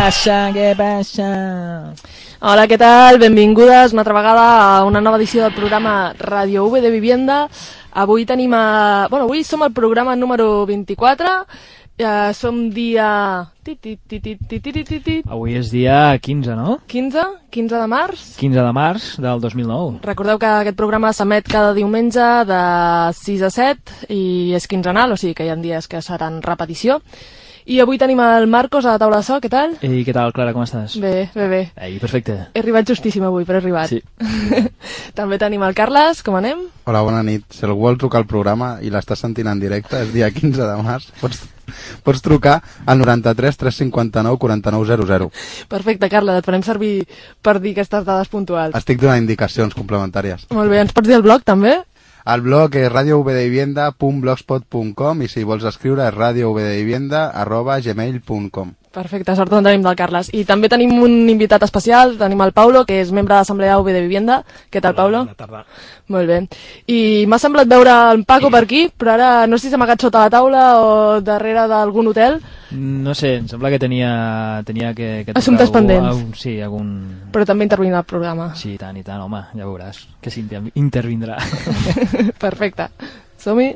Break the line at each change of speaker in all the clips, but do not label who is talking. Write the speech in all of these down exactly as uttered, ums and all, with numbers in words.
passa? Què passa?
Hola, què tal? Benvingudes una altra vegada a una nova edició del programa Radio V de Vivienda. Avui tenim a... Bueno, avui som al programa número vint-i-quatre. Uh, som dia...
Avui és dia quinze, no?
quinze? quinze de març?
quinze de març del dos mil nou.
Recordeu que aquest programa s'emet cada diumenge de sis a set i és quinzenal, o sigui que hi ha dies que seran repetició. I avui tenim el Marcos a la taula de so, què tal?
Ei, què tal, Clara, com estàs?
Bé, bé, bé.
Ei, perfecte.
He arribat justíssim avui, però he arribat.
Sí.
També tenim el Carles, com anem?
Hola, bona nit. Si algú vol trucar al programa i l'estàs sentint en directe, és dia quinze de març, pots, pots trucar al noranta-tres tres cinquanta-nou quaranta-nou zero zero.
Perfecte, Carles, et farem servir per dir aquestes dades puntuals.
Estic donant indicacions complementàries.
Molt bé, ens pots dir el blog també?
El blog és radio v de vivienda punt blogspot punt com i si vols escriure és radio v de vivienda arroba gmail punt com.
Perfecte, sort no tenim del Carles. I també tenim un invitat especial, tenim el Paulo, que és membre de l'Assemblea V de Vivienda. Què tal, Paulo?
Bona tarda.
Molt bé. I m'ha semblat veure el Paco per aquí, però ara no sé si s'ha amagat sota la taula o darrere d'algun hotel.
No sé, em sembla que tenia, tenia que... que
Assumptes
algú,
pendents.
Algun, sí, algun...
Però també intervindrà al programa.
Sí, i tant, i tant, home, ja veuràs que s'hi intervindrà.
Perfecte. Som-hi.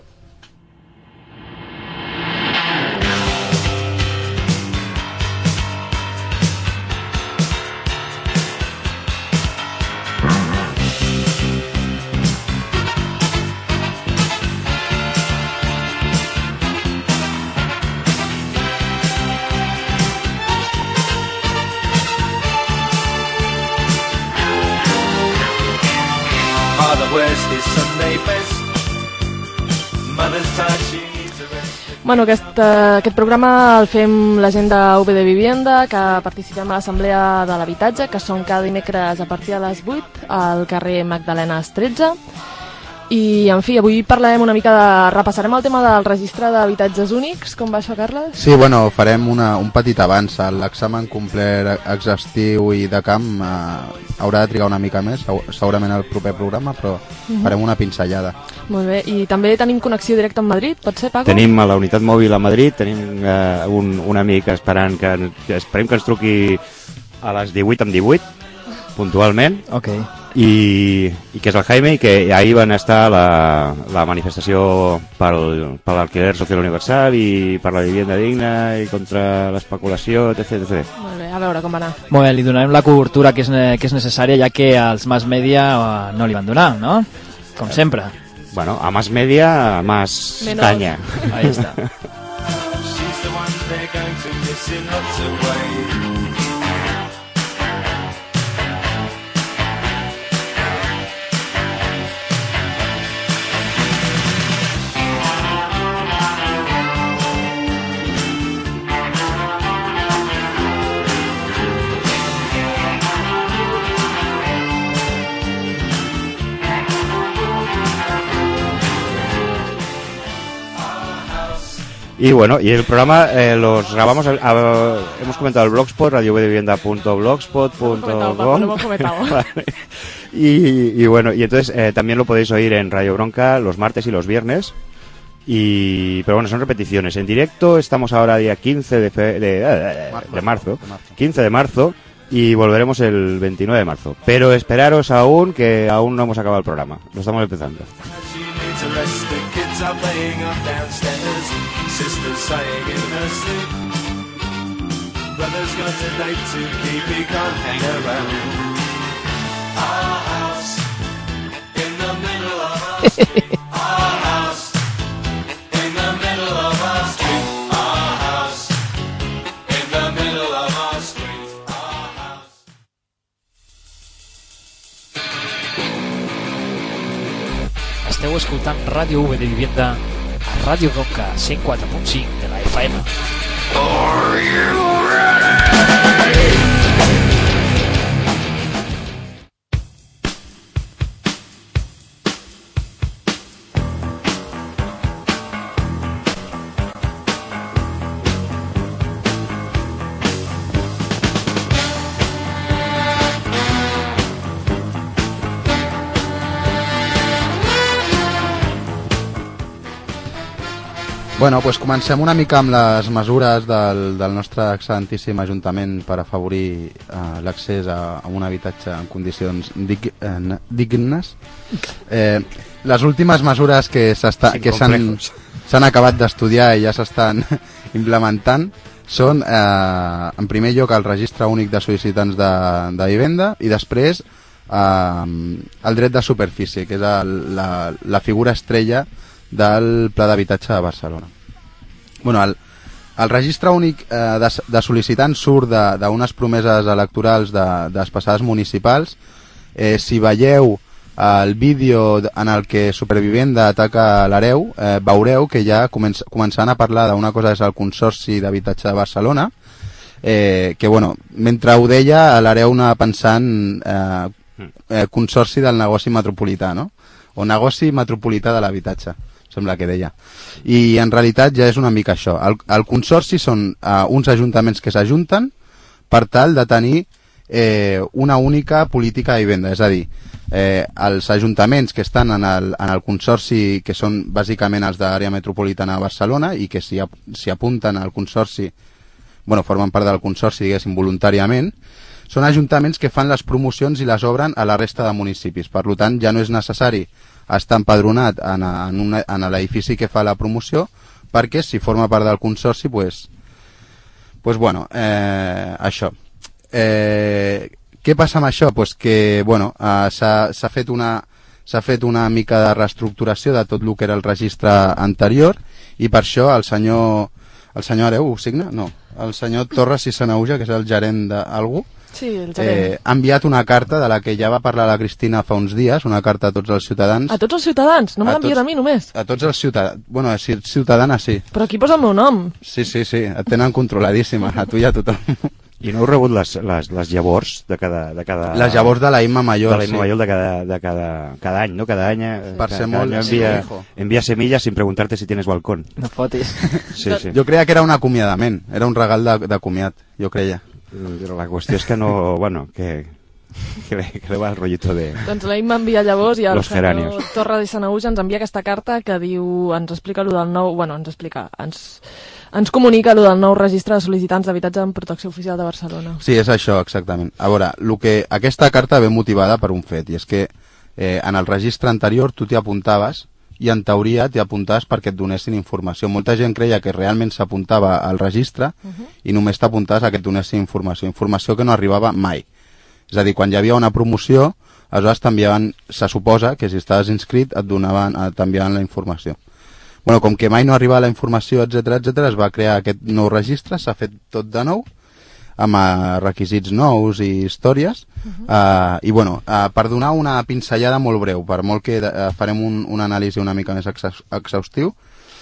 Bueno, aquest, uh, aquest programa el fem la gent de V de Vivienda, que participem a l'Assemblea de l'Habitatge, que són cada dimecres a partir de les vuit al carrer Magdalenes tretze. I, en fi, avui parlarem una mica de... repassarem el tema del registre d'habitatges únics. Com va això, Carles?
Sí, bueno, farem una, un petit avanç. L'examen complet exhaustiu i de camp eh, haurà de trigar una mica més, segurament el proper programa, però uh-huh. farem una pinzellada.
Molt bé, i també tenim connexió directa amb Madrid, pot ser, Paco?
Tenim a la unitat mòbil a Madrid, tenim eh, un, un amic esperant que, que esperem que ens truqui a les divuit amb divuit, puntualment.
Ok.
I, i que és el Jaime i que ahir van estar a la, la manifestació pel, per l'alquiler social universal i per la vivienda digna i contra l'especulació, etc, etcètera.
Molt bé, a veure com va anar.
Molt bé, li donarem la cobertura que és, que és necessària, ja que als mass media no li van donar, no? Com sempre.
Bueno, a más media, a más
Menos.
caña.
Ahí está.
Y bueno, y el programa eh, los grabamos, a, a, hemos comentado el blogspot, radio v de vivienda punto blogspot punto com. y, y bueno, y entonces eh, también lo podéis oír en Radio Bronca los martes y los viernes. Y, pero bueno, son repeticiones. En directo estamos ahora día quince de, fe, de, de, marzo, de, marzo, de marzo, quince de marzo, y volveremos el veintinueve de marzo. Pero esperaros aún, que aún no hemos acabado el programa. Lo estamos empezando. Sisters sighing in her sleep. Brothers got a date to keep, he can't hang around. Our house in the middle of our street. Our house in the middle of our street. Our house in the middle of our street. Our house. Esteu escoltant Ràdio V de Vivienda a Ràdio Bronca cent quatre punt cinc de la F M. Are you ready?
Bueno, doncs comencem una mica amb les mesures del, del nostre excel·lentíssim Ajuntament per afavorir uh, l'accés a, a un habitatge en condicions dig, eh, dignes. Eh, les últimes mesures que s'han acabat d'estudiar i ja s'estan implementant són, eh, en primer lloc, el registre únic de sol·licitants de, de vivenda i després eh, el dret de superfície, que és el, la, la figura estrella del Pla d'Habitatge de Barcelona. Bueno, el, el registre únic eh, de, de sol·licitants surt d'unes promeses electorals de, de les passades municipals. Eh, si veieu el vídeo en el que Supervivenda ataca l'hereu, eh, veureu que ja comença, començant a parlar d'una cosa és el Consorci d'Habitatge de Barcelona, eh, que bueno, mentre ho deia l'hereu anava pensant eh, eh, Consorci del negoci metropolità, no? O negoci metropolità de l'habitatge, sembla que deia. I en realitat ja és una mica això. El, el consorci són uh, uns ajuntaments que s'ajunten per tal de tenir eh, una única política de vivenda. És a dir, eh, els ajuntaments que estan en el, en el consorci, que són bàsicament els de l'àrea metropolitana de Barcelona i que s'hi si apunten al consorci, bueno, formen part del consorci, diguéssim, voluntàriament, són ajuntaments que fan les promocions i les obren a la resta de municipis. Per tant, ja no és necessari estar empadronat en, en, una, en l'edifici que fa la promoció, perquè si forma part del consorci, pues, pues bueno, eh, això. Eh, què passa amb això? Pues que, bueno, eh, s'ha fet una s'ha fet una mica de reestructuració de tot el que era el registre anterior i per això el senyor el senyor Hereu ho signa? No. El senyor Torres i Sanauja, que és el gerent d'algú,
Sí, el gerent.
Eh, ha enviat una carta de la que ja va parlar la Cristina fa uns dies, una carta a tots els ciutadans.
A tots els ciutadans? No me l'envien a mi només?
A tots els ciutadans. Bueno, si ets ciutadana, sí.
Però aquí posa el meu nom.
Sí, sí, sí, et tenen controladíssima, a tu i a tothom.
I no heu rebut les, les, les llavors de cada, de cada...
Les llavors de la Imma Mayor,
de la Imma
sí.
Mayor de cada, de cada, cada any, ¿no? Cada any... Eh,
per ser
cada
molt...
envia,
sí,
envia semillas sin preguntarte si tienes balcón.
No fotis.
Sí, sí.
Jo creia que era un acomiadament, era un regal de, de comiat, jo creia.
Però la qüestió és que no... Bueno, que... que le, que le va el rollito de...
Doncs la Imma envia llavors i el
Los
senyor
geranios.
Torres i Sanauja ens envia aquesta carta que diu, ens explica lo del nou, bueno, ens explica, ens, ens comunica lo del nou registre de sol·licitants d'habitatge en protecció oficial de Barcelona.
Sí, és això, exactament. A veure, lo que, aquesta carta ve motivada per un fet, i és que eh, en el registre anterior tu t'hi apuntaves i en teoria t'hi apuntaves perquè et donessin informació. Molta gent creia que realment s'apuntava al registre uh -huh. i només t'apuntaves a que et donessin informació, informació que no arribava mai. És a dir, quan hi havia una promoció, aleshores t'enviaven, se suposa que si estaves inscrit et donaven, t'enviaven la informació. Bueno, com que mai no arribava la informació, etcètera, etcètera, es va crear aquest nou registre, s'ha fet tot de nou, amb uh, requisits nous i històries, uh-huh. uh, i bueno, uh, per donar una pinzellada molt breu, per molt que uh, farem un, un anàlisi una mica més exhaustiu,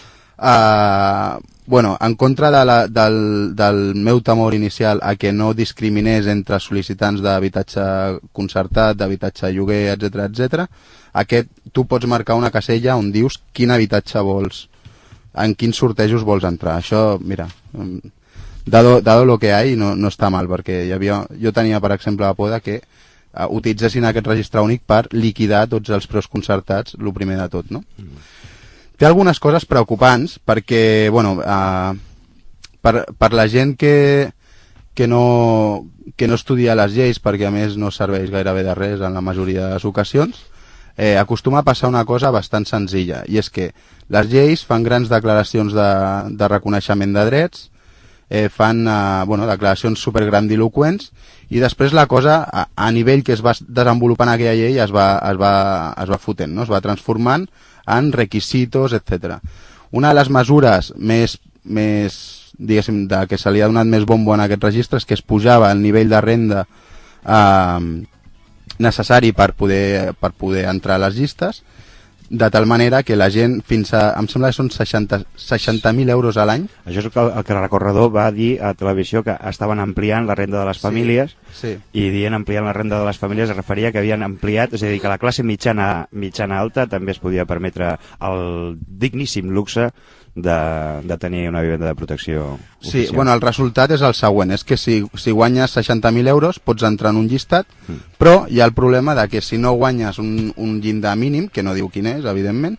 uh, bueno, en contra de la, del, del meu temor inicial a que no discriminés entre sol·licitants d'habitatge concertat, d'habitatge lloguer, etcètera, etcètera, aquest tu pots marcar una casella on dius quin habitatge vols, en quins sortejos vols entrar. Això, mira, dado, dado lo que hay, no, no està mal, perquè hi havia, jo tenia, per exemple, la por de que uh, utilitzessin aquest registre únic per liquidar tots els preus concertats, el primer de tot, no? Mm. Té algunes coses preocupants perquè, bueno, uh, per, per la gent que, que, no, que no estudia les lleis, perquè a més no serveix gairebé de res en la majoria de les ocasions, eh, acostuma a passar una cosa bastant senzilla, i és que les lleis fan grans declaracions de, de reconeixement de drets, eh, fan uh, bueno, declaracions supergrandiloquents, i després la cosa, a, a nivell que es va desenvolupant aquella llei, es va, es va, es va fotent, no? Es va transformant en requisitos, etcètera. Una de les mesures més, més diguéssim, de que se li ha donat més bombo en aquest registre és que es pujava el nivell de renda eh, necessari per poder, per poder entrar a les llistes, de tal manera que la gent fins a, em sembla que són seixanta mil euros a l'any.
Això és el que, el que el recorredor va dir a televisió, que estaven ampliant la renda de les famílies, sí, sí. I dient ampliant la renda de les famílies es referia que havien ampliat, és a dir, que la classe mitjana, mitjana alta també es podia permetre el digníssim luxe de, de tenir una vivenda de protecció oficial.
Sí, bueno, el resultat és el següent, és que si, si guanyes seixanta mil euros pots entrar en un llistat, mm. però hi ha el problema de que si no guanyes un, un llindar mínim, que no diu quin és, evidentment,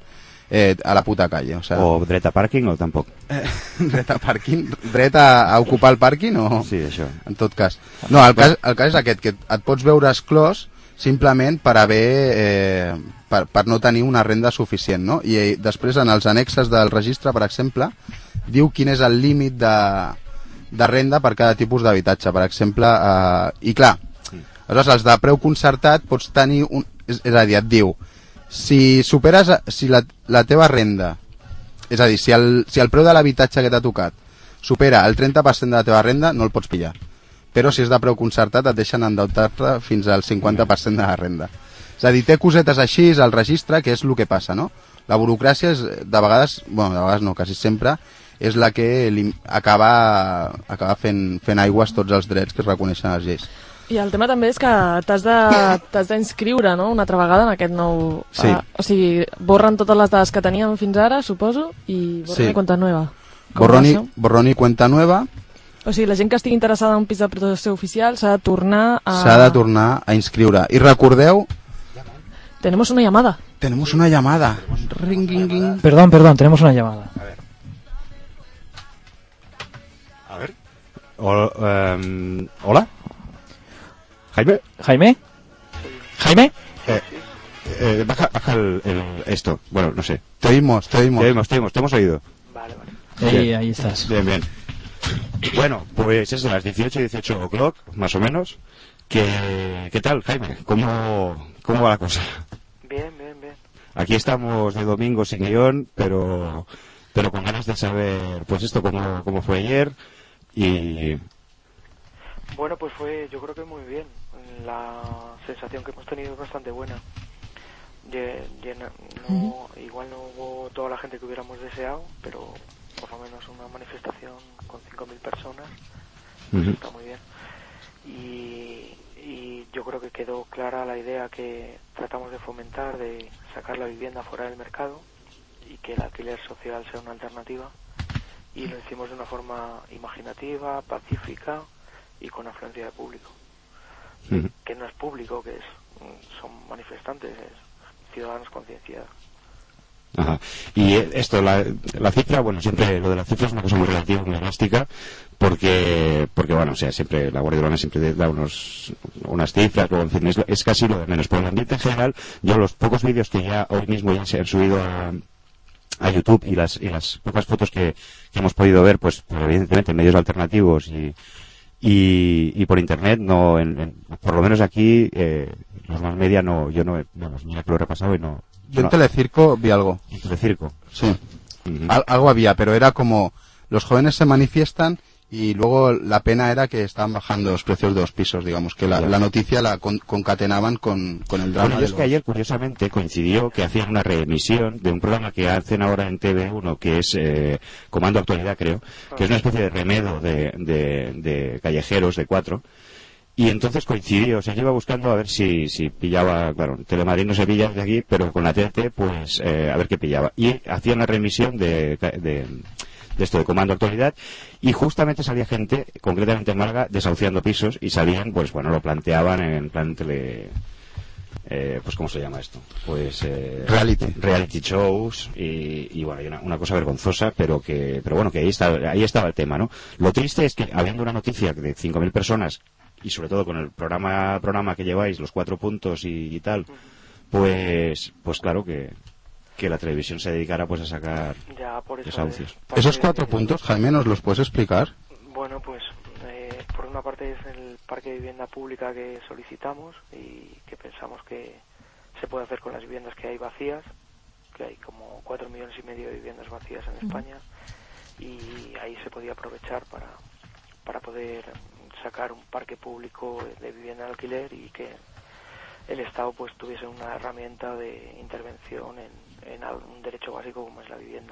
eh, a la puta calle. O, sea,
o dret a pàrquing o tampoc?
Eh, dret a pàrquing? Dret a, a ocupar el pàrquing o...?
Sí, això.
En tot cas. No, el cas, el cas és aquest, que et pots veure exclòs simplement per haver... Eh, per, per no tenir una renda suficient, no? I eh, després en els annexes del registre, per exemple, diu quin és el límit de, de renda per cada tipus d'habitatge. Per exemple, eh, i clar, aleshores els de preu concertat pots tenir un... És, és a dir, et diu, si superes, si la, la teva renda, és a dir, si el, si el preu de l'habitatge que t'ha tocat supera el trenta per cent de la teva renda, no el pots pillar. Però si és de preu concertat et deixen endeutar-te fins al cinquanta per cent de la renda. És a dir, té cosetes així al registre, que és el que passa, no? La burocràcia és, de vegades, bueno, de vegades no, quasi sempre, és la que acaba, acaba fent, fent aigües tots els drets que es reconeixen a les lleis.
I el tema també és que t'has d'inscriure, no?, una altra vegada en aquest nou...
Sí.
Uh, o sigui, borren totes les dades que teníem fins ara, suposo, i borren
sí.
i cuenta nueva.
Borrón i, borrón i cuenta nueva.
O sigui, la gent que estigui interessada en un pis de protecció oficial s'ha de tornar a...
S'ha de tornar a inscriure. I recordeu...
Tenemos una llamada.
Tenemos una llamada. Ring, ring, ring.
Perdón, perdón, tenemos una llamada.
A ver. A ver. O, um, ¿Hola? ¿Jaime?
¿Jaime? ¿Jaime?
Eh, eh, baja baja el, el, esto. Bueno, no sé.
Te oímos, te oímos.
Te oímos, te oímos, te hemos oído.
Vale, vale.
Ahí, ahí estás.
Bien, bien. Bueno, pues es de las dieciocho, dieciocho o'clock, más o menos. ¿Qué, ¿Qué tal, Jaime? ¿Cómo, ¿Cómo va la cosa?
Bien, bien, bien.
Aquí estamos de domingo sin guión, pero, pero con ganas de saber, pues esto, cómo, cómo fue ayer y...
Bueno, pues fue, yo creo que muy bien. La sensación que hemos tenido es bastante buena. Llena, no, igual no hubo toda la gente que hubiéramos deseado, pero por lo menos una manifestación con cinco mil personas, pues uh-huh. Está muy bien. Y, y yo creo que quedó clara la idea que tratamos de fomentar, de sacar la vivienda fuera del mercado y que el alquiler social sea una alternativa. Y lo hicimos de una forma imaginativa, pacífica y con afluencia de público. Uh-huh. Que no es público, que es son manifestantes, es ciudadanos concienciados.
Ajá. Y esto, la, la cifra, bueno, siempre lo de la cifra es una cosa muy relativa, muy elástica, porque, porque bueno, o sea, siempre la Guardia Urbana siempre da unos, unas cifras, luego, en fin, es, es casi lo de menos. Por el ambiente en general, yo los pocos vídeos que ya hoy mismo ya se han subido a, a YouTube y las, y las pocas fotos que, que hemos podido ver, pues, evidentemente en medios alternativos y, y, y por internet, no, en, en, por lo menos aquí, eh, los más media no, yo no, bueno, mira que lo he repasado y no.
Yo en Telecirco vi algo.
¿En Telecirco?
Sí. Uh-huh. Al, algo había, pero era como los jóvenes se manifiestan y luego la pena era que estaban bajando los precios de los pisos, digamos, que la, la noticia la con, concatenaban con, con el drama.
Bueno,
de
es
los...
que ayer, curiosamente, coincidió que hacían una reemisión de un programa que hacen ahora en T V uno, que es eh, Comando Actualidad, creo, que es una especie de remedo de, de, de callejeros de cuatro. Y entonces coincidió, o sea, yo iba buscando a ver si, si pillaba, claro, Telemadrid no se pilla de aquí, pero con la T N T, pues, eh, a ver qué pillaba. Y hacía una remisión de, de, de esto, de Comando Actualidad, y justamente salía gente, concretamente en Málaga, desahuciando pisos, y salían, pues, bueno, lo planteaban en plan tele... Eh, pues, ¿cómo se llama esto? Pues... Eh,
reality.
Reality shows, y, y bueno, y una, una cosa vergonzosa, pero que, pero bueno, que ahí estaba, ahí estaba el tema, ¿no? Lo triste es que, habiendo una noticia de cinco mil personas, y sobre todo con el programa programa que lleváis, los cuatro puntos y, y tal, pues pues claro que, que la televisión se dedicara pues a sacar
ya, por eso
desahucios.
Es,
¿Esos cuatro
de,
puntos, Jaime, nos los puedes explicar?
Bueno, pues eh, por una parte es el parque de vivienda pública que solicitamos y que pensamos que se puede hacer con las viviendas que hay vacías, que hay como cuatro millones y medio de viviendas vacías en España, y ahí se podía aprovechar para, para poder sacar un parque público de vivienda de alquiler y que el Estado pues tuviese una herramienta de intervención en, en un derecho básico como es la vivienda.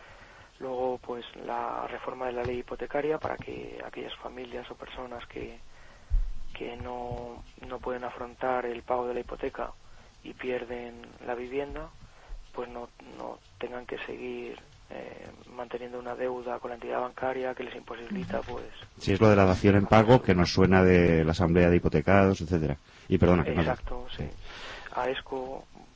Luego pues la reforma de la ley hipotecaria para que aquellas familias o personas que, que no, no pueden afrontar el pago de la hipoteca y pierden la vivienda, pues no, no tengan que seguir Eh, manteniendo una deuda con la entidad bancaria que les imposibilita, pues...
Sí, es lo de la dación en pago, que nos suena de la Asamblea de Hipotecados, etcétera. Y perdona, que
Exacto, no... sí. AESCO,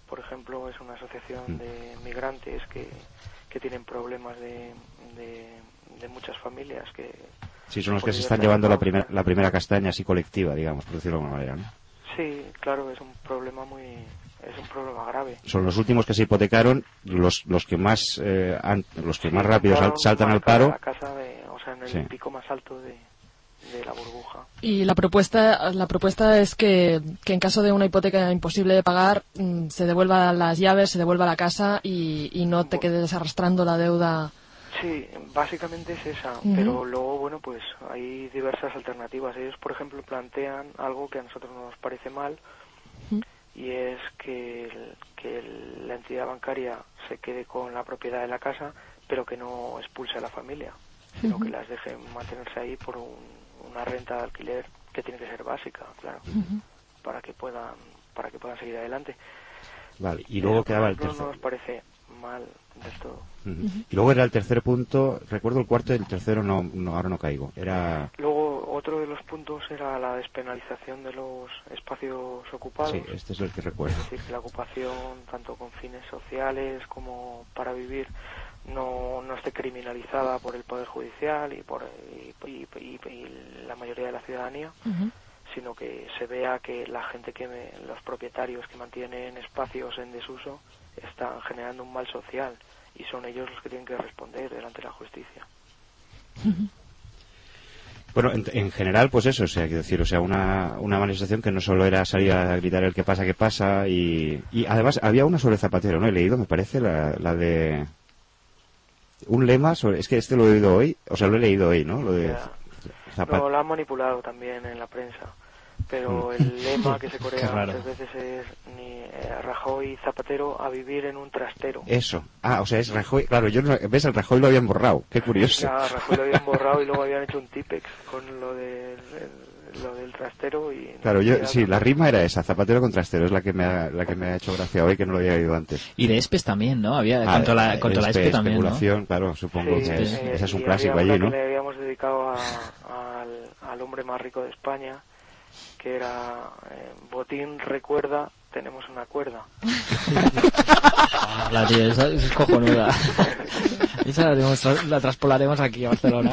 por ejemplo, es una asociación de migrantes que, que tienen problemas de, de, de muchas familias que...
Sí, son los que se están llevando la primera, la primera castaña así colectiva, digamos, por decirlo de alguna manera, ¿no?
Sí, claro, es un problema muy... es un problema grave.
Son los últimos que se hipotecaron, los los que más eh, han, los que
Sí,
más rápido sal, saltan al paro.
La casa de, o sea, en el
Sí.
pico más alto de, de la burbuja.
Y la propuesta la propuesta es que, que en caso de una hipoteca imposible de pagar, mm, se devuelvan las llaves, se devuelva la casa y, y no te quedes arrastrando la deuda.
Sí, básicamente es esa,
Uh-huh.
pero luego, bueno, pues hay diversas alternativas. Ellos, por ejemplo, plantean algo que a nosotros no nos parece mal,
Uh-huh.
y es que, el- que el- la entidad bancaria se quede con la propiedad de la casa, pero que no expulse a la familia, sino
Uh-huh.
que las deje mantenerse ahí por un- una renta de alquiler que tiene que ser básica, claro,
Uh-huh.
para que puedan para que puedan seguir adelante.
Vale, y luego
Eso, por
quedaba el
ejemplo,
tercer.
no nos parece mal del todo.
Ujú. Y luego era el tercer punto, recuerdo el cuarto y el tercero no, no ahora no caigo. Era
Luego, otro de los puntos era la despenalización de los espacios ocupados.
sí, este es el que recuerdo.
Es decir, que la ocupación, tanto con fines sociales como para vivir, no, no esté criminalizada por el Poder Judicial y por y, y- y- y la mayoría de la ciudadanía,
Uh-huh.
sino que se vea que la gente que me- los propietarios que mantienen espacios en desuso están generando un mal social y son ellos los que tienen que responder delante de la justicia.
Bueno, en, en general, pues eso, o sea, quiero decir, o sea, una, una manifestación que no solo era salir a gritar el que pasa, que pasa, y, y además había una sobre Zapatero, ¿no? He leído, me parece, la, la de un lema sobre, es que este lo he oído hoy, o sea, lo he leído hoy, ¿no? Lo de
Ya.
Zapatero.
No, lo han manipulado también en la prensa, pero el lema que se
Qué
corea
raro.
muchas veces es ni eh, Rajoy y Zapatero a vivir en un trastero.
Eso. Ah, o sea, es Rajoy. Claro, yo no, ves, el Rajoy lo habían borrado. Qué curioso.
Ya, Rajoy lo habían borrado y luego habían hecho un típex con lo del, el- lo del trastero y...
Claro, yo,
ya-
sí, la rima era esa, Zapatero con Trastero, es la que me ha, la que me ha hecho gracia hoy, que no lo había oído antes.
Y de Espes también, ¿no? Había
Ah,
contra la,
eh,
contra la
espe-
Espe también, ¿no?
especulación, claro, supongo
Sí,
que es,
eh,
ese es un
y
clásico
había
allí,
una
¿no?
que le habíamos dedicado a- al, al hombre más rico de España, que era eh, Botín recuerda, tenemos una cuerda.
Ah, la tía, esa, esa es cojonuda. Esa la, tenemos- la traspolaremos aquí a Barcelona.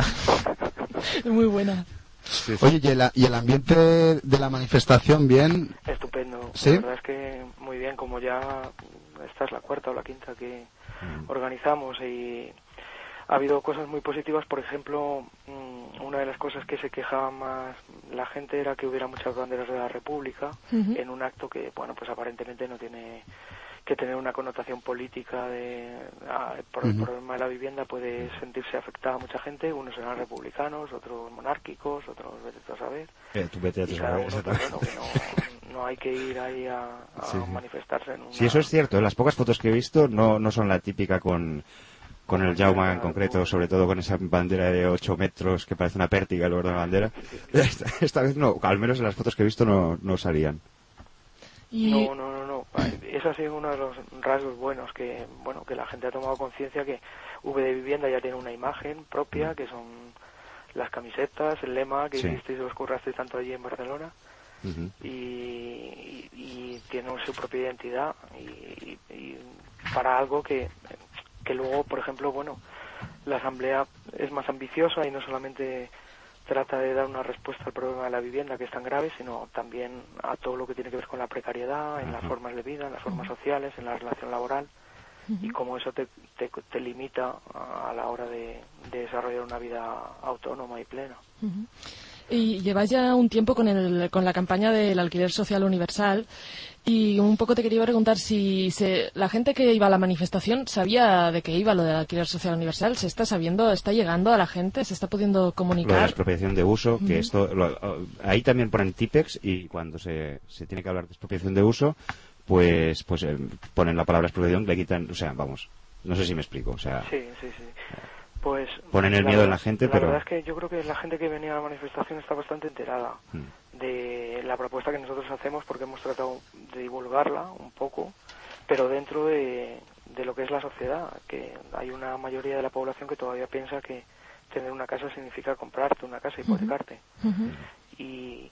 Es muy buena.
Sí, sí.
Oye, ¿y el, y el ambiente de la manifestación bien?
Estupendo.
¿Sí?
La verdad es que muy bien, como ya esta es la cuarta o la quinta que organizamos y ha habido cosas muy positivas. Por ejemplo, mm, una de las cosas que se quejaba más la gente era que hubiera muchas banderas de la República
Ujú.
en un acto que, bueno, pues aparentemente no tiene que tener una connotación política de ah, por el
Ujú.
problema de la vivienda puede sentirse afectada a mucha gente, unos serán republicanos, otros monárquicos, otros vete tú a saber.
Eh, tú vete a
Y
tu
cada
saber,
uno, pues, bueno, que no, no hay que ir ahí a, a
Sí, sí.
manifestarse en una...
Sí, eso es cierto. Las pocas fotos que he visto no, no son la típica con, con el Jaume en concreto, sobre todo con esa bandera de ocho metros que parece una pértiga en lugar de una bandera. Esta, esta vez no, al menos en las fotos que he visto no, no salían.
Y
No, no, no, no. Eso ha sido uno de los rasgos buenos que, bueno, que la gente ha tomado conciencia que V de Vivienda ya tiene una imagen propia, que son las camisetas, el lema que
Sí.
hicisteis y os currasteis tanto allí en Barcelona,
Ujú.
y, y, y tiene su propia identidad y, y para algo que, que luego, por ejemplo, bueno, la Asamblea es más ambiciosa y no solamente trata de dar una respuesta al problema de la vivienda, que es tan grave, sino también a todo lo que tiene que ver con la precariedad, en las
Ajá.
formas de vida, en las formas sociales, en la relación laboral, y cómo eso te, te, te limita a la hora de, de desarrollar una vida autónoma y plena.
Ujú. Y lleváis ya un tiempo con, el, con la campaña del alquiler social universal y un poco te quería preguntar si se, la gente que iba a la manifestación sabía de qué iba lo del alquiler social universal, se está sabiendo, está llegando a la gente, se está pudiendo
Lo de la
comunicar.
expropiación de uso, que
Ujú.
esto lo- ahí también ponen TIPEX y cuando se, se tiene que hablar de expropiación de uso, pues pues eh, ponen la palabra expropiación, le quitan, o sea, vamos, no sé si me explico, o sea,
Sí, sí, sí. Pues
Ponen el
la
miedo en
verdad-
la gente,
la
pero-
verdad es que yo creo que la gente que venía a la manifestación está bastante enterada
Mm.
de la propuesta que nosotros hacemos, porque hemos tratado de divulgarla un poco, pero dentro de, de lo que es la sociedad, que hay una mayoría de la población que todavía piensa que tener una casa significa comprarte una casa, hipotecarte.
Ujú.
Y,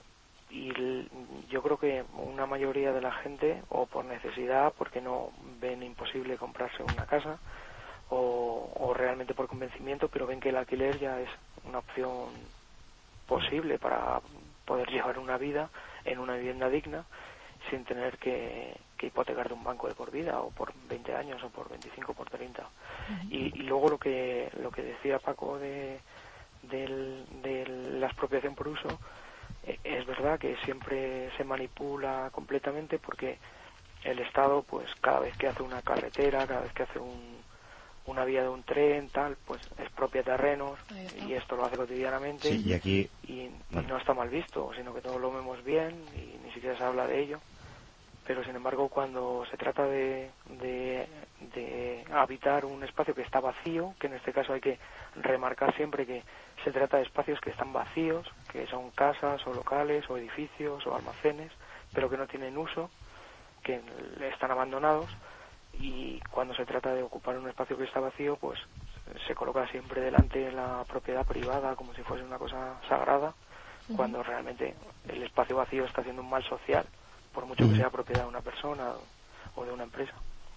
y l- yo creo que una mayoría de la gente, o por necesidad, porque no ven imposible comprarse una casa, o, o realmente por convencimiento, pero ven que el alquiler ya es una opción posible para poder llevar una vida en una vivienda digna sin tener que, que hipotecar de un banco de por vida, o por veinte años, o por veinticinco, o por treinta. Y, y luego lo que lo que decía Paco de, del, de la expropiación por uso, eh, es verdad que siempre se manipula completamente, porque el Estado, pues cada vez que hace una carretera, cada vez que hace un, una vía de un tren, tal, pues expropia terrenos, y esto lo hace cotidianamente.
Sí, y aquí...
Y, y
bueno.
no está mal visto, sino que todos lo vemos bien y ni siquiera se habla de ello. Pero sin embargo, cuando se trata de, de, de habitar un espacio que está vacío, que en este caso hay que remarcar siempre que se trata de espacios que están vacíos, que son casas o locales o edificios o almacenes, pero que no tienen uso, que están abandonados, y cuando se trata de ocupar un espacio que está vacío, pues se coloca siempre delante la propiedad privada como si fuese una cosa sagrada, uh-huh. cuando realmente el espacio vacío está haciendo un mal social, por mucho que sea propiedad de una persona o de una empresa.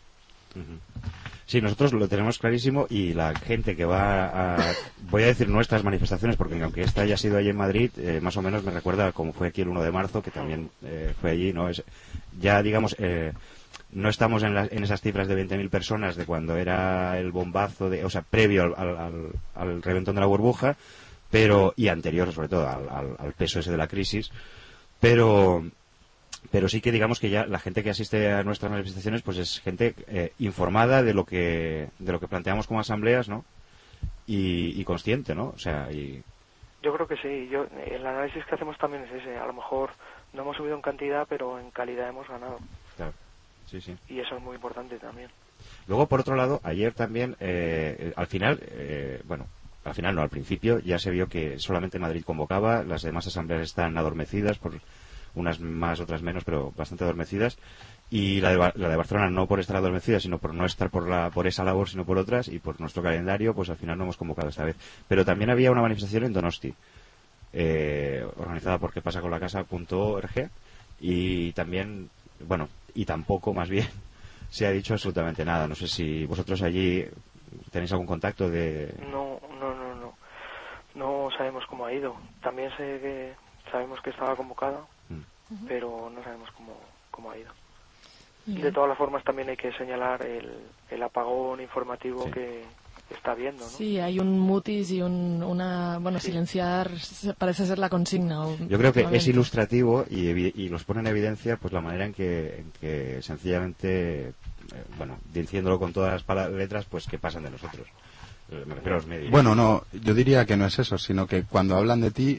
Sí, nosotros lo tenemos clarísimo, y la gente que va a, voy a decir nuestras manifestaciones, porque aunque esta haya sido allí en Madrid, eh, más o menos me recuerda como fue aquí el uno de marzo, que también eh, fue allí, ¿no? Es, ya digamos, eh, no estamos en, la, en esas cifras de veinte mil personas de cuando era el bombazo, de, o sea, previo al, al, al, al reventón de la burbuja, pero, y anterior sobre todo al, al, al peso ese de la crisis, pero... pero sí que digamos que ya la gente que asiste a nuestras manifestaciones pues es gente eh, informada de lo que de lo que planteamos como asambleas, ¿no? Y, y consciente, ¿no? O sea, y...
Yo creo que sí. Yo, el análisis que hacemos también es ese. A lo mejor no hemos subido en cantidad, pero en calidad hemos ganado.
Claro, sí, sí.
Y eso es muy importante también.
Luego, por otro lado, ayer también, eh, al final, eh, bueno, al final no, al principio ya se vio que solamente Madrid convocaba, las demás asambleas están adormecidas por... unas más, otras menos, pero bastante adormecidas, y la de, la de Barcelona no por estar adormecida, sino por no estar por la por esa labor, sino por otras, y por nuestro calendario, pues al final no hemos convocado esta vez. Pero también había una manifestación en Donosti, eh, organizada por que pasa con la casa punto org, y también, bueno, y tampoco, más bien, se ha dicho absolutamente nada. No sé si vosotros allí tenéis algún contacto de...
No, no, no, no. No sabemos cómo ha ido. También sé que sabemos que estaba convocada, Uh-huh. pero no sabemos cómo, cómo ha ido. Uh-huh. De todas las formas también hay que señalar el, el apagón informativo sí. que está habiendo, ¿no?
Sí, hay un mutis y un, una... Bueno, sí. silenciar parece ser la consigna. O,
Yo creo que es ilustrativo y, y los pone en evidencia pues la manera en que, en que sencillamente, eh, bueno, diciéndolo con todas las letras, pues que pasan de nosotros. Eh, me refiero a los medios.
Bueno, no, yo diría que no es eso, sino que cuando hablan de ti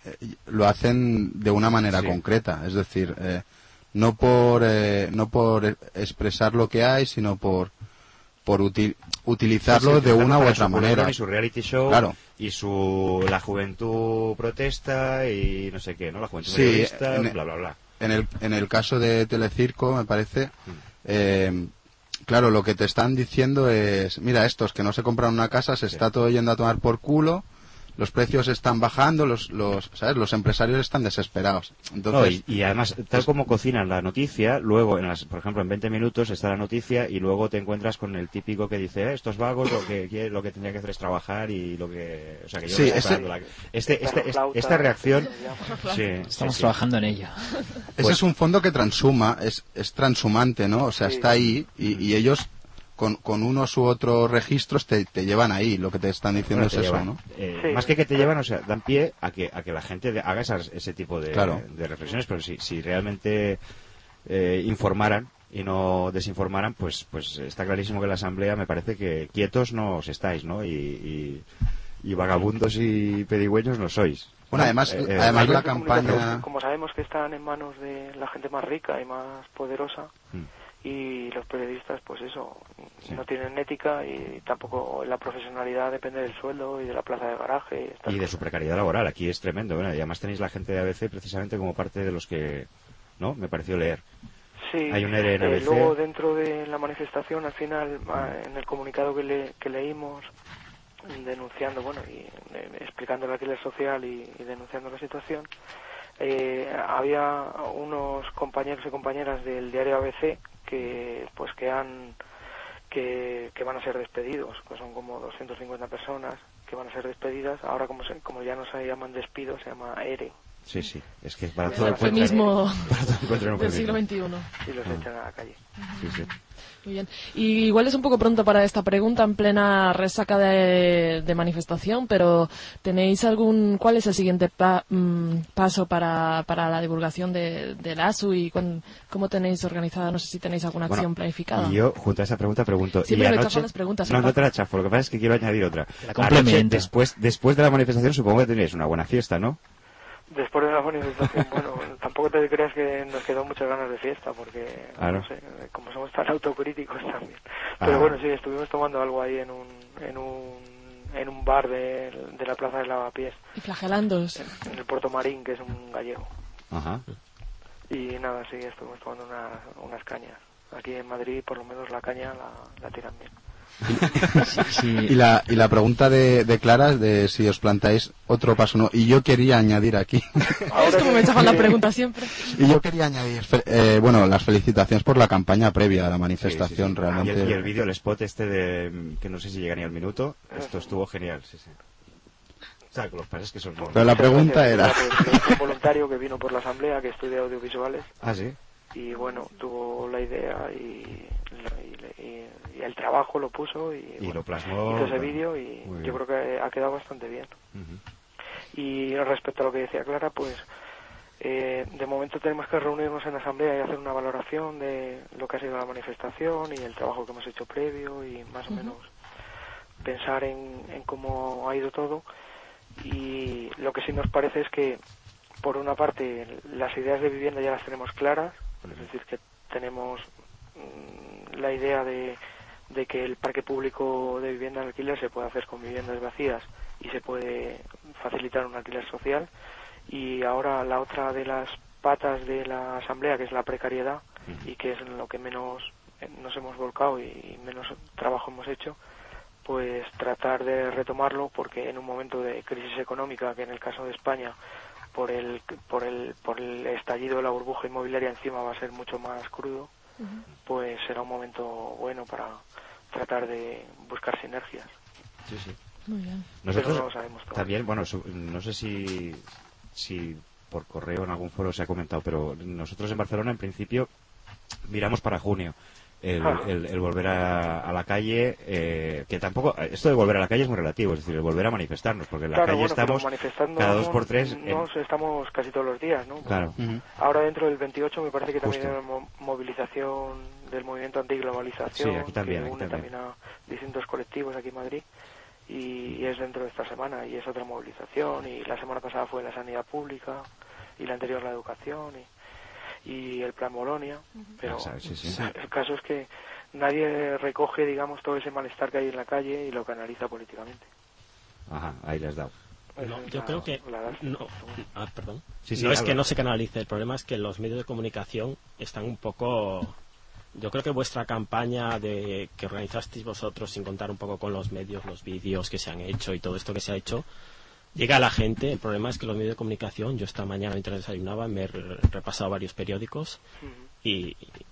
lo hacen de una manera sí. concreta, es decir, eh, no por eh, no por expresar lo que hay, sino por por util, utilizarlo sí, sí, de una u otra manera.
Y su reality show,
claro.
y su la juventud protesta y no sé qué, ¿no? La juventud
sí,
periodista,
en,
bla bla bla.
En el en el caso de Telecirco, me parece, mm. eh, claro, lo que te están diciendo es, mira, estos que no se compran una casa se sí. está todo yendo a tomar por culo. Los precios están bajando, los, los, ¿sabes? Los empresarios están desesperados. Entonces,
no, y, y además, tal como cocinan la noticia, luego, en las, por ejemplo, en veinte minutos está la noticia y luego te encuentras con el típico que dice, eh, estos vagos lo que lo que tendría que hacer es trabajar y lo que... O sea, que yo
sí,
este, la, este, este, este, esta reacción...
sí, estamos sí, trabajando sí. en ello.
Ese pues, es un fondo que transuma, es, es transhumante, ¿no? O sea, sí. está ahí y, y ellos... Con, con unos u otros registros te, te llevan ahí, lo que te están diciendo bueno, es eso,
llevan,
¿no?
Eh, sí. Más que que te llevan, o sea, dan pie a que a que la gente haga esas, ese tipo de,
claro.
de reflexiones, pero si, si realmente eh, informaran y no desinformaran, pues pues está clarísimo que la Asamblea, me parece que quietos no os estáis, ¿no? Y, y, y vagabundos y pedigüeños no sois.
Bueno, además, eh, además la campaña...
Como sabemos que están en manos de la gente más rica y más poderosa, hmm. y los periodistas, pues eso, sí. no tienen ética y tampoco la profesionalidad depende del sueldo y de la plaza de garaje.
Y, y de cosas. Su precariedad laboral, aquí es tremendo. Bueno, y además tenéis la gente de A B C precisamente como parte de los que, ¿no? Me pareció leer.
Sí,
hay un E R E en A B C.
Eh, luego dentro de la manifestación, al final, en el comunicado que, le, que leímos, denunciando, bueno, y eh, explicando el alquiler social y, y denunciando la situación, eh, había unos compañeros y compañeras del diario A B C que pues que han que, que van a ser despedidos, que son como doscientas cincuenta personas que van a ser despedidas. Ahora como se, como ya no se llaman despidos, se llama E R E.
Sí, sí, es que para
El
todo
eufemismo
encuentro
del siglo veintiuno.
Y los echan a la calle.
Sí, sí.
Muy bien. Y igual es un poco pronto para esta pregunta en plena resaca de, de manifestación, pero ¿tenéis algún, cuál es el siguiente pa, mm, paso para, para la divulgación de, de la A S U y cuán, cómo tenéis organizada? No sé si tenéis alguna acción
Bueno,
planificada.
Y yo, junto a esa pregunta, pregunto...
Siempre
¿y
me
anoche?
chafan las preguntas.
No,
¿eh?
no te la chafo, lo que pasa es que quiero añadir otra.
La
Anoche,
complementa.
después, después de la manifestación, supongo que tenéis una buena fiesta, ¿no?
Después de la manifestación, bueno, tampoco te creas que nos quedó muchas ganas de fiesta, porque,
Claro.
no sé, como somos tan autocríticos también. Pero
Ah.
bueno, sí, estuvimos tomando algo ahí en un en un, en un bar de, de la Plaza de Lavapiés,
Y flagelándoos.
en el Puerto Marín, que es un gallego.
Ajá.
Y nada, sí, estuvimos tomando una, unas cañas. Aquí en Madrid, por lo menos, la caña la, la tiran bien.
Sí, sí.
Y la, y la pregunta de, de Clara, de si os planteáis otro paso o no, y yo quería añadir aquí,
Es como me chafan la pregunta siempre.
y yo quería añadir, fe- eh, bueno, las felicitaciones por la campaña previa a la
Sí,
manifestación,
sí, sí.
realmente.
Y el, y el vídeo, el spot este de... mm, que no sé si llega ni al minuto, esto estuvo genial, sí, sí. O sea, que los pases que son...
Pero la pregunta
Gracias,
era,
pues, un voluntario que vino por la asamblea, que estudia audiovisuales,
Ah, sí.
y bueno, tuvo la idea y, y, y- y el trabajo lo puso y,
Y
bueno,
lo plasmó...
hizo ese
bueno,
vídeo y
muy bien.
yo creo que ha quedado bastante bien.
Ujú.
Y respecto a lo que decía Clara, pues eh, de momento tenemos que reunirnos en asamblea y hacer una valoración de lo que ha sido la manifestación y el trabajo que hemos hecho previo y más o menos pensar en, en cómo ha ido todo. Y lo que sí nos parece es que, por una parte, las ideas de vivienda ya las tenemos claras, es decir, que tenemos mm, la idea de, de que el parque público de vivienda en alquiler se puede hacer con viviendas vacías y se puede facilitar un alquiler social. Y ahora la otra de las patas de la asamblea, que es la precariedad, y que es en lo que menos eh, nos hemos volcado y menos trabajo hemos hecho, pues tratar de retomarlo, porque en un momento de crisis económica, que en el caso de España, por el por el por el estallido de la burbuja inmobiliaria encima va a ser mucho más crudo, pues será un momento bueno para tratar de buscar sinergias.
Sí, sí.
Muy bien.
Nosotros
Pero no lo sabemos todo.
también, bueno, su- no sé si, si por correo en algún foro se ha comentado, pero nosotros en Barcelona en principio miramos para junio el,
Ah.
el- el volver a, a la calle, eh, que tampoco, esto de volver a la calle es muy relativo, es decir, el volver a manifestarnos, porque en la
Claro,
calle
bueno, pero
estamos
manifestando
cada dos por tres. en-
nos estamos casi todos los días, ¿no?
Claro.
Ujú.
Ahora dentro del veintiocho me parece que también
Justo.
hay una mo- movilización del movimiento antiglobalización,
Sí, aquí también,
que
aquí
une
también.
también a distintos colectivos aquí en Madrid, y, y es dentro de esta semana y es otra movilización, y la semana pasada fue la sanidad pública y la anterior la educación y, y el plan Bolonia, pero
Ah, sabes, sí, sí.
el caso es que nadie recoge, digamos, todo ese malestar que hay en la calle y lo canaliza políticamente.
Ajá, ahí le has dado.
No,
Esa es
yo
la-
creo que
la verdad.
no, ah, perdón.
Sí, sí,
no es
habla.
que no se canalice, el problema es que los medios de comunicación están un poco. Yo creo que vuestra campaña de que organizasteis vosotros, sin contar un poco con los medios, los vídeos que se han hecho y todo esto que se ha hecho, llega a la gente. El problema es que los medios de comunicación, yo esta mañana mientras desayunaba me he re- repasado varios periódicos
Ujú.
y, y,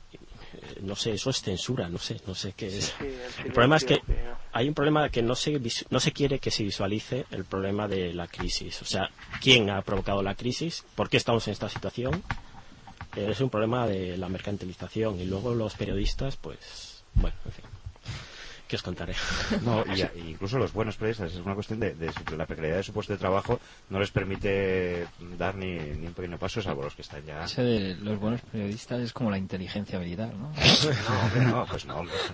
eh, no sé, eso es censura, no sé, no sé qué es.
Sí, el
El problema es que
silencio que-
hay un problema que no se visu- no se quiere que se visualice el problema de la crisis. O sea, ¿quién ha provocado la crisis? ¿Por qué estamos en esta situación? Eh, es un problema de la mercantilización y luego los periodistas, pues, bueno, en fin, ¿qué os contaré?
No, y, y incluso los buenos periodistas, es una cuestión de, de su- la precariedad de su puesto de trabajo, no les permite dar ni, ni un pequeño paso, salvo los que están ya...
Ese de los buenos periodistas es como la inteligencia militar, ¿no?
No, hombre, no, pues no, hombre,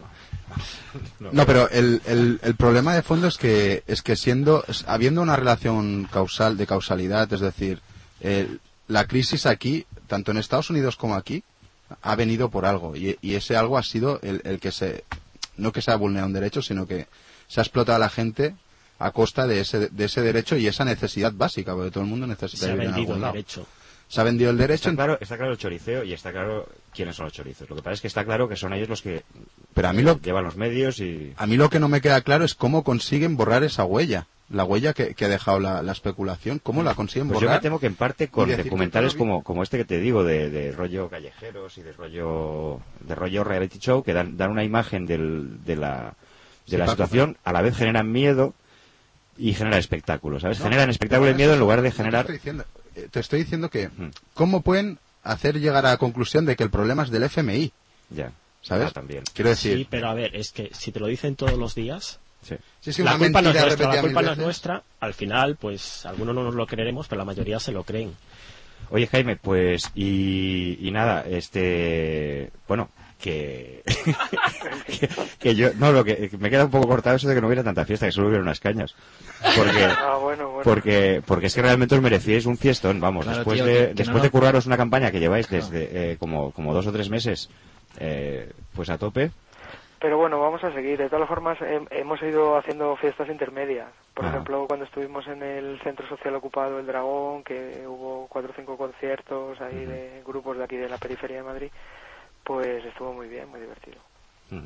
no.
No, pero el, el, el problema de fondo es que es que siendo habiendo una relación causal de causalidad, es decir, el- la crisis aquí, tanto en Estados Unidos como aquí, ha venido por algo y, y ese algo ha sido el, el que se no que se ha vulnerado un derecho, sino que se ha explotado a la gente a costa de ese de ese derecho y esa necesidad básica, porque todo el mundo necesita
Se ha
vivir en
vendido
algún
el
lado.
derecho.
Se ha vendido el derecho,
Está claro, está claro el choriceo y está claro quiénes son los chorizos. Lo que pasa es que está claro que son ellos los que
pero a mí lo
llevan los medios y...
a mí lo que no me queda claro es cómo consiguen borrar esa huella. la huella que, que ha dejado la, la especulación, ¿cómo la consiguen
Pues
borrar?
yo me temo que en parte con
decir que
documentales
todo bien.
como, como este que te digo, de, de rollo callejeros y de rollo de rollo reality show, que dan, dan una imagen del, de la, de
Sí,
la
Paco,
situación, a la vez generan miedo y generan espectáculo, ¿sabes?
No,
generan espectáculo y
pero
miedo en
eso
lugar de
te
generar...
estoy diciendo, eh, te estoy diciendo que,
Mm.
¿cómo pueden hacer llegar a la conclusión de que el problema es del F M I?
Ya,
¿Sabes?
Ah, también.
Quiero decir,
Sí, pero a ver, es que si te lo dicen todos los días,
Sí.
sí, sí,
la
una
culpa no es
mentira
nuestra, la
repetida
culpa
mil
no es
veces.
nuestra. Al final, pues algunos no nos lo creeremos, pero la mayoría se lo creen.
Oye, Jaime, pues, y, y nada, este, bueno, que, que, que yo, no, lo que, que me queda un poco cortado eso de que no hubiera tanta fiesta, que solo hubiera unas cañas. Porque,
Ah, bueno, bueno.
porque, porque es que realmente os merecíais un fiestón, vamos,
Claro,
después
tío,
de,
que- que
después
no
de
nos-
curraros una campaña que lleváis desde, eh, como, como dos o tres meses, eh, pues a tope.
Pero bueno, vamos a seguir. De todas formas, hem- hemos ido haciendo fiestas intermedias. Por
Ah.
ejemplo, cuando estuvimos en el Centro Social Ocupado El Dragón, que hubo cuatro o cinco conciertos ahí de grupos de aquí de la periferia de Madrid, pues estuvo muy bien, muy divertido.
Mm.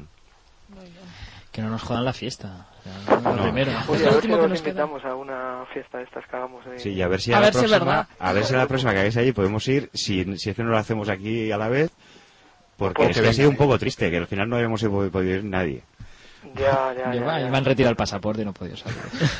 Que no nos jodan la fiesta. O sea, lo
No.
primero.
Oye,
Es
a
lo
ver si
último que
os
nos queda.
invitamos a una fiesta de estas que hagamos. En...
Sí, y a ver si
A
a, la
ver si es
próxima,
verdad.
a ver si a la próxima que hagáis allí podemos ir, si, si es que no lo hacemos aquí a la vez, porque
Porque
es que ha
venga,
sido un
eh.
poco triste, que al final no hemos podido podido ir nadie.
Ya, ya,
Yo,
ya,
va,
ya.
me han retirado el pasaporte y no he podido salir.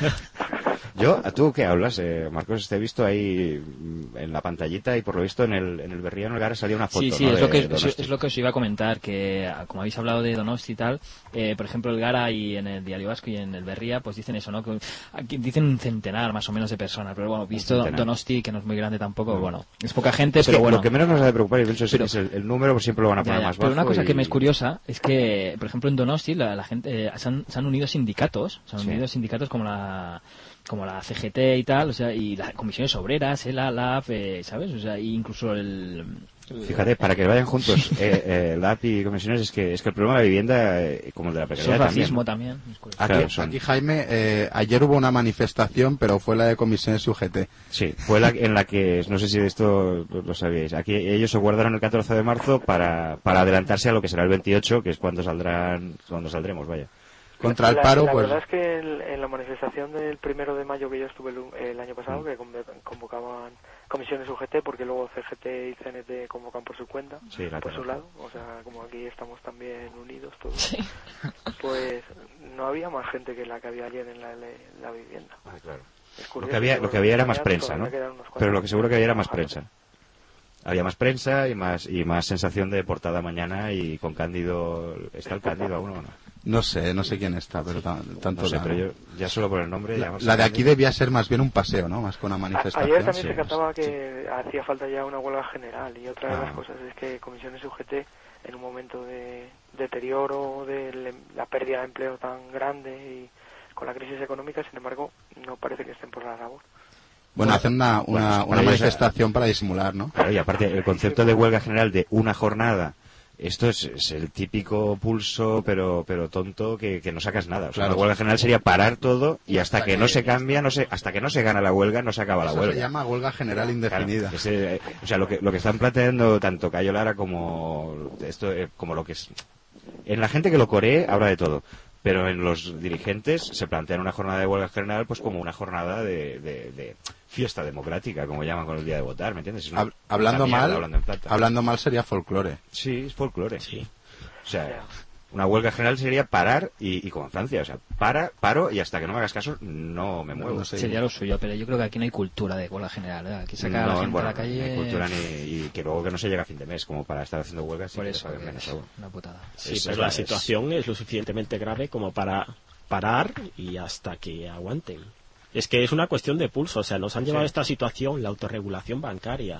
Yo, ¿a tú qué hablas, eh, Marcos? Te he visto ahí mm, en la pantallita y por lo visto en el, en el Berriano el Gara salía una foto,
Sí, sí,
¿no?
es, lo
de
que, es,
Donosti.
es lo que os iba a comentar, que ah, como habéis hablado de Donosti y tal, eh, por ejemplo el Gara y en el Diario Vasco y en el Berria, pues dicen eso, ¿no? Que aquí dicen un centenar más o menos de personas, pero bueno, visto
centenar.
Donosti, que no es muy grande tampoco,
No.
bueno, es poca gente,
Es
pero
que
bueno.
lo que menos nos ha de preocupar, y pienso, es,
Pero-
es el, el número, pues siempre lo van a
Ya,
poner
ya,
más
pero
bajo.
una cosa
y-
que me es curiosa es que, por ejemplo, en Donosti la, la gente eh, se, han, se han unido sindicatos, se han
Sí.
unido sindicatos como la como la C G T y tal, o sea, y las comisiones obreras, el A L A F, eh, ¿sabes? O sea, y incluso el...
Fíjate, para que vayan juntos eh, eh, la A P I y comisiones, es que, es que el problema de la vivienda, eh, como el de la
Eso
precariedad
es
también.
racismo también. es curioso.
Aquí,
Claro, son-
aquí, Jaime, eh, ayer hubo una manifestación, pero fue la de comisiones U G T.
Sí, fue la en la que, no sé si de esto lo, lo sabíais, aquí ellos se guardaron el catorce de marzo para, para adelantarse a lo que será el veintiocho, que es cuando saldrán, cuando saldremos, vaya.
Contra el
La-
paro,
la
pues...
verdad es que en, en la manifestación del primero de mayo que yo estuve el, el año pasado,
Mm.
que conve- convocaban comisiones U G T, porque luego C G T y C N T convocan por su cuenta,
Sí, la
por su
conozco.
lado, o sea, como aquí estamos también unidos todos, pues no había más gente que la que había ayer en la, en la vivienda.
Ah, claro.
Es
Lo
curioso,
que había,
yo
lo que había era más
todavía
prensa, ¿no?
quedan unos cuantos.
Pero lo que seguro que había era más prensa. Había más prensa y más y más sensación de portada mañana y con Cándido. ¿Está el Cándido aún o no?
No sé, no sé quién está, pero ta- tanto
No sé,
da,
pero
¿no?
yo ya solo por el nombre...
La,
llamarse
la de aquí
Cándido.
debía ser más bien un paseo, ¿no? Más que una
A-
manifestación.
Ayer también
sí,
se
pues,
cantaba que hacía falta ya una huelga general, y otra de
Ah.
las cosas es que comisiones U G T, en un momento de deterioro, de le- la pérdida de empleo tan grande y con la crisis económica, sin embargo, no parece que estén por la labor.
Bueno, hacen una,
Bueno,
una,
para
una
ellos,
manifestación para disimular, ¿no?
Claro, y aparte, el concepto de huelga general de una jornada, esto es, es el típico pulso, pero pero tonto, que, que no sacas nada. O sea,
Claro.
la huelga general sería parar todo y hasta que no se cambia, no se, hasta que no se gana la huelga, no se acaba la
Eso
huelga.
se llama huelga general indefinida.
Claro, ese, eh, o sea, lo que, lo que están planteando tanto Cayo Lara como esto, eh, como lo que es... En la gente que lo coree habla de todo, pero en los dirigentes se plantean una jornada de huelga general pues como una jornada de, de- de fiesta democrática, como llaman con el día de votar, ¿me entiendes? Es una
Hab- hablando
puta mierda,
mal,
hablando en plata.
hablando mal sería folclore.
Sí, es folclore.
Sí.
O sea, una huelga general sería parar y, y como en Francia, o sea, para, paro y hasta que no me hagas caso no me muevo.
No sé.
Sería lo suyo, pero yo creo que aquí no hay cultura de huelga general, ¿eh? Aquí sacar a la
No,
gente
bueno,
a la calle...
ni cultura ni, y que luego que no se llega a fin de mes como para estar haciendo huelgas y
Por
que
eso,
paguen
que
menos
es
aún.
una putada.
Sí,
Es-
pero
es-
la
es-
situación es lo suficientemente grave como para parar y hasta que aguanten. Es que es una cuestión de pulso, o sea, nos han llevado a esta situación, la autorregulación bancaria.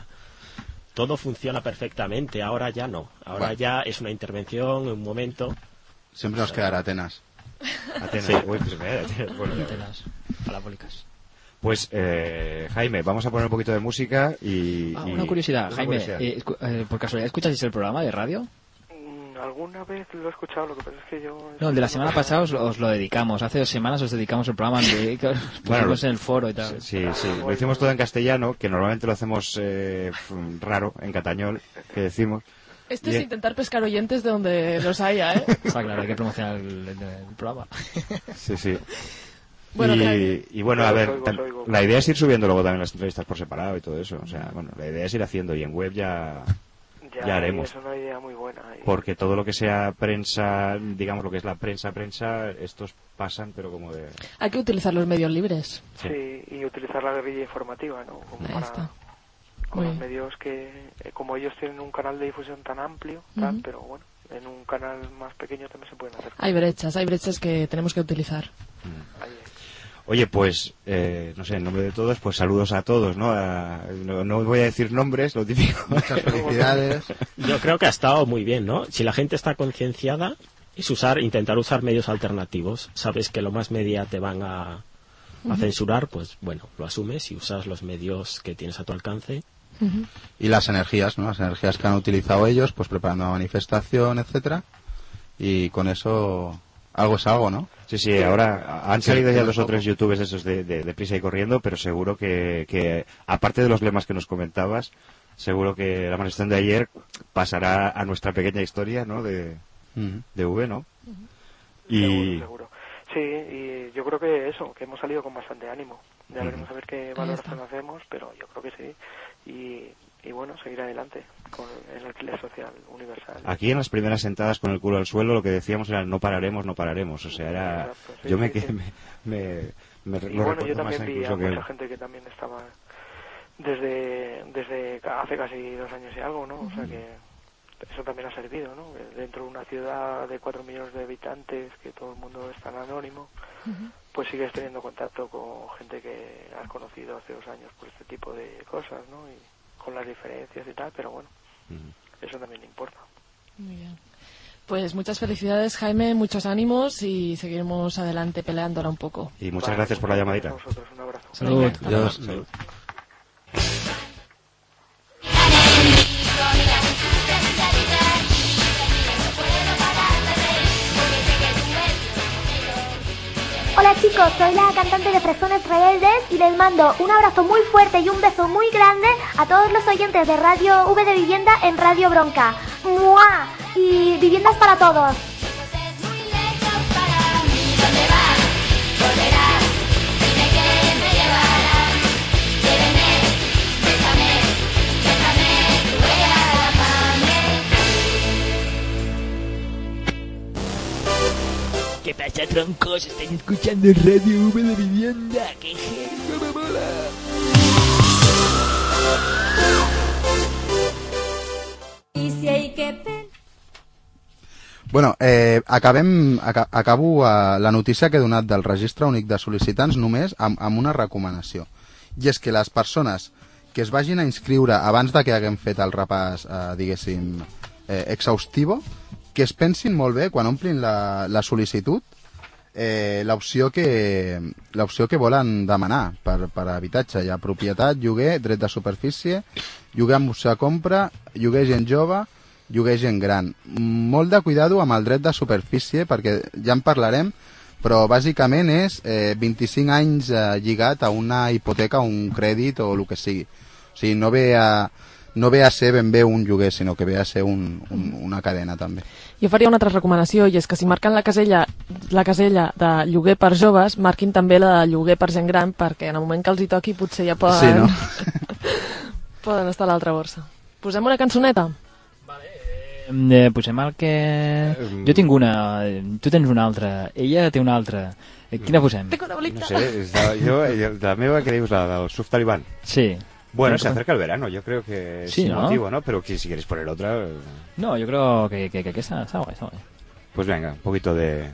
Todo funciona perfectamente, ahora ya no. Ahora
Bueno.
ya es una intervención en un momento.
Siempre nos quedará Atenas.
Atenas.
Sí.
Uy, pues me- bueno, ya-
Antenas parabólicas.
Pues, eh, Jaime, vamos a poner un poquito de música y...
Ah,
y-
una curiosidad,
una
Jaime,
curiosidad.
eh, escu- eh, por casualidad, ¿escuchas el programa de radio?
Mm, Alguna vez lo he escuchado, lo que pasa es que yo...
No, el de la semana pasada os, os lo dedicamos. Hace dos semanas os dedicamos el programa de, que os pusimos
lo-
en el foro y tal.
Sí, sí, lo hicimos todo en castellano, que normalmente lo hacemos eh, f- raro, en catañol, que decimos.
Esto
Bien.
es intentar pescar oyentes de donde los haya, ¿eh?
Está claro, hay que promocionar el, el- el programa.
Sí, sí.
Bueno,
y,
que...
y bueno, a
Os
ver,
oigo,
tam-
os oigo.
la idea es ir subiendo luego también las entrevistas por separado y todo eso. O sea, bueno, la idea es ir haciendo y en web ya,
Ya,
ya haremos.
Es una idea muy buena. y-
Porque todo lo que sea prensa, digamos lo que es la prensa, prensa, estos pasan, pero como de...
Hay que utilizar los medios libres.
Sí, y utilizar la guerrilla informativa, ¿no? Como
Ahí
para,
está.
con
Muy
los
bien.
medios que, eh, como ellos tienen un canal de difusión tan amplio, tal,
Ujú.
pero bueno, en un canal más pequeño también se pueden hacer.
Hay brechas, hay brechas que tenemos que utilizar.
Ahí es.
Oye, pues, eh, no sé, en nombre de todos, pues saludos a todos, ¿no? A- no, no voy a decir nombres, lo típico.
Muchas felicidades.
Yo creo que ha estado muy bien, ¿no? Si la gente está concienciada, es usar, intentar usar medios alternativos. Sabes que lo más media te van a, a censurar, pues bueno, lo asumes y usas los medios que tienes a tu alcance.
Y las energías, ¿no? Las energías que han utilizado ellos, pues preparando la manifestación, etcétera. Y con eso, algo es algo, ¿no?
Sí, sí, ahora han
Sí,
salido ya
sí,
dos o
poco.
tres youtubers esos de, de, de prisa y corriendo, pero seguro que, que, aparte de los lemas que nos comentabas, seguro que la manifestación de ayer pasará a nuestra pequeña historia, ¿no? De,
Ujú.
de V, ¿no? Y...
Seguro, seguro. Sí, y yo creo que eso, que hemos salido con bastante ánimo. Ya veremos a ver qué valoración hacemos, pero yo creo que sí. Y, y bueno, seguir adelante con el alquiler social universal.
Aquí en las primeras sentadas con el culo al suelo lo que decíamos era no pararemos, no pararemos. O sea, era...
Exacto, sí,
yo me,
sí,
que-
sí.
me, me, me
Y
lo
bueno, yo
recuerdo más
también vi a
incluso que...
mucha gente que también estaba desde desde hace casi dos años y algo, ¿no? O sea que eso también ha servido, ¿no? Que dentro de una ciudad de cuatro millones de habitantes, que todo el mundo es tan anónimo, pues sigues teniendo contacto con gente que has conocido hace dos años por este tipo de cosas, ¿no? Y con las diferencias y tal, pero bueno, eso también importa.
Muy bien. Pues muchas felicidades, Jaime, muchos ánimos y seguiremos adelante peleándola un poco.
Y muchas
Vale,
gracias por la llamadita.
a vosotros, un abrazo.
Salud.
Venga, hasta
Adiós.
Salud.
Hola chicos, soy la cantante de Fresones Rebeldes y les mando un abrazo muy fuerte y un beso muy grande a todos los oyentes de Radio V de Vivienda en Radio Bronca. ¡Mua! Y viviendas para todos.
¿Qué pasa, troncos? Estáis escuchando Radio V de Vivienda. ¡Qué genio, me mola!
Y si hay que...
Bueno, eh, acabem, aca acabo uh, la notícia que he donat del registre únic de sol·licitants només amb, amb una recomanació. I és que les persones que es vagin a inscriure abans de que haguem fet el repàs, eh, diguéssim, eh, exhaustivo, que es pensin molt bé quan omplin la, la sol·licitud eh, l'opció que, l'opció que volen demanar per, per habitatge. Hi ha propietat, lloguer, dret de superfície, lloguer amb opció a compra, lloguer gent jove, lloguer gent gran. Molt de cuidado amb el dret de superfície, perquè ja en parlarem, però bàsicament és eh, vint-i-cinc anys eh, lligat a una hipoteca o un crèdit o el que sigui. O sigui, no ve a, no ve a ser ben bé un lloguer, sinó que ve a ser un, un, una cadena també.
Jo faria una altra recomanació, i és que si marquen la casella, la casella de lloguer per joves, marquin també la de lloguer per gent gran, perquè en el moment que els hi toqui potser ja poden,
Sí, no?
poden estar a l'altra borsa. Posem una cançoneta?
Eh, posem el que... Jo tinc una, eh, tu tens una altra, ella té una altra. Eh, quina posem?
Tengo una bolita.
No sé, és de, jo, jo, de la meva que dius, la del Suf Talibán.
Sí.
Bueno,
Pero-
se acerca el verano, yo creo que es
Sí,
sin
¿no?
motivo, ¿no? Pero que si queréis poner otra, eh,
No, yo creo que, que, que, que está, está guay, está guay.
pues venga, un poquito de,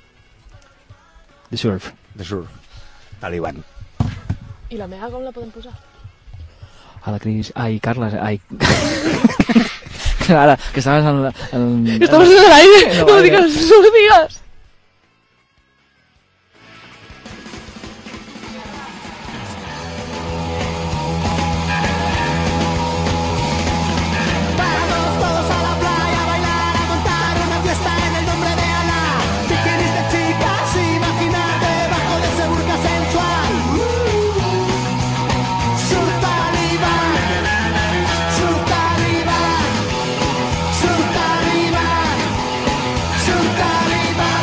De surf.
de Surf Talibán.
I la meva com la podem posar?
A la Cris... Ai, Carles, ai... Ara, que estaves en la... En...
Estamos en el aire, no,
No,
no
vale.
digas, no lo digas.
Vamos todos a la playa a bailar, a montar una fiesta en el nombre de Alá. Bikinis de chicas, imagínate debajo de ese burka sensual. Surf Talibán, Surf Talibán, Surf Talibán, Surf Talibán.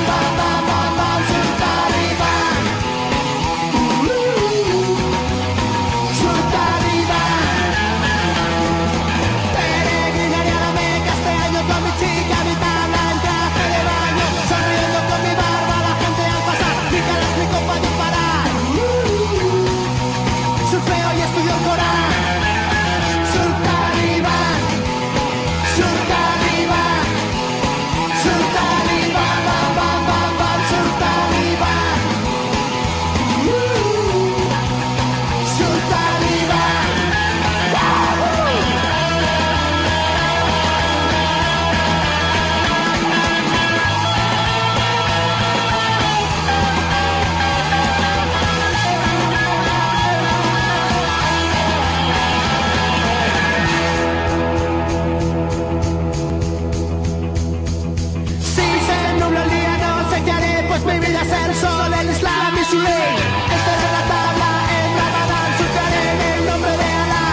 el sol, el islam y su ley. Estoy en la tabla, en Ramadán, surfearé en el nombre de Alá.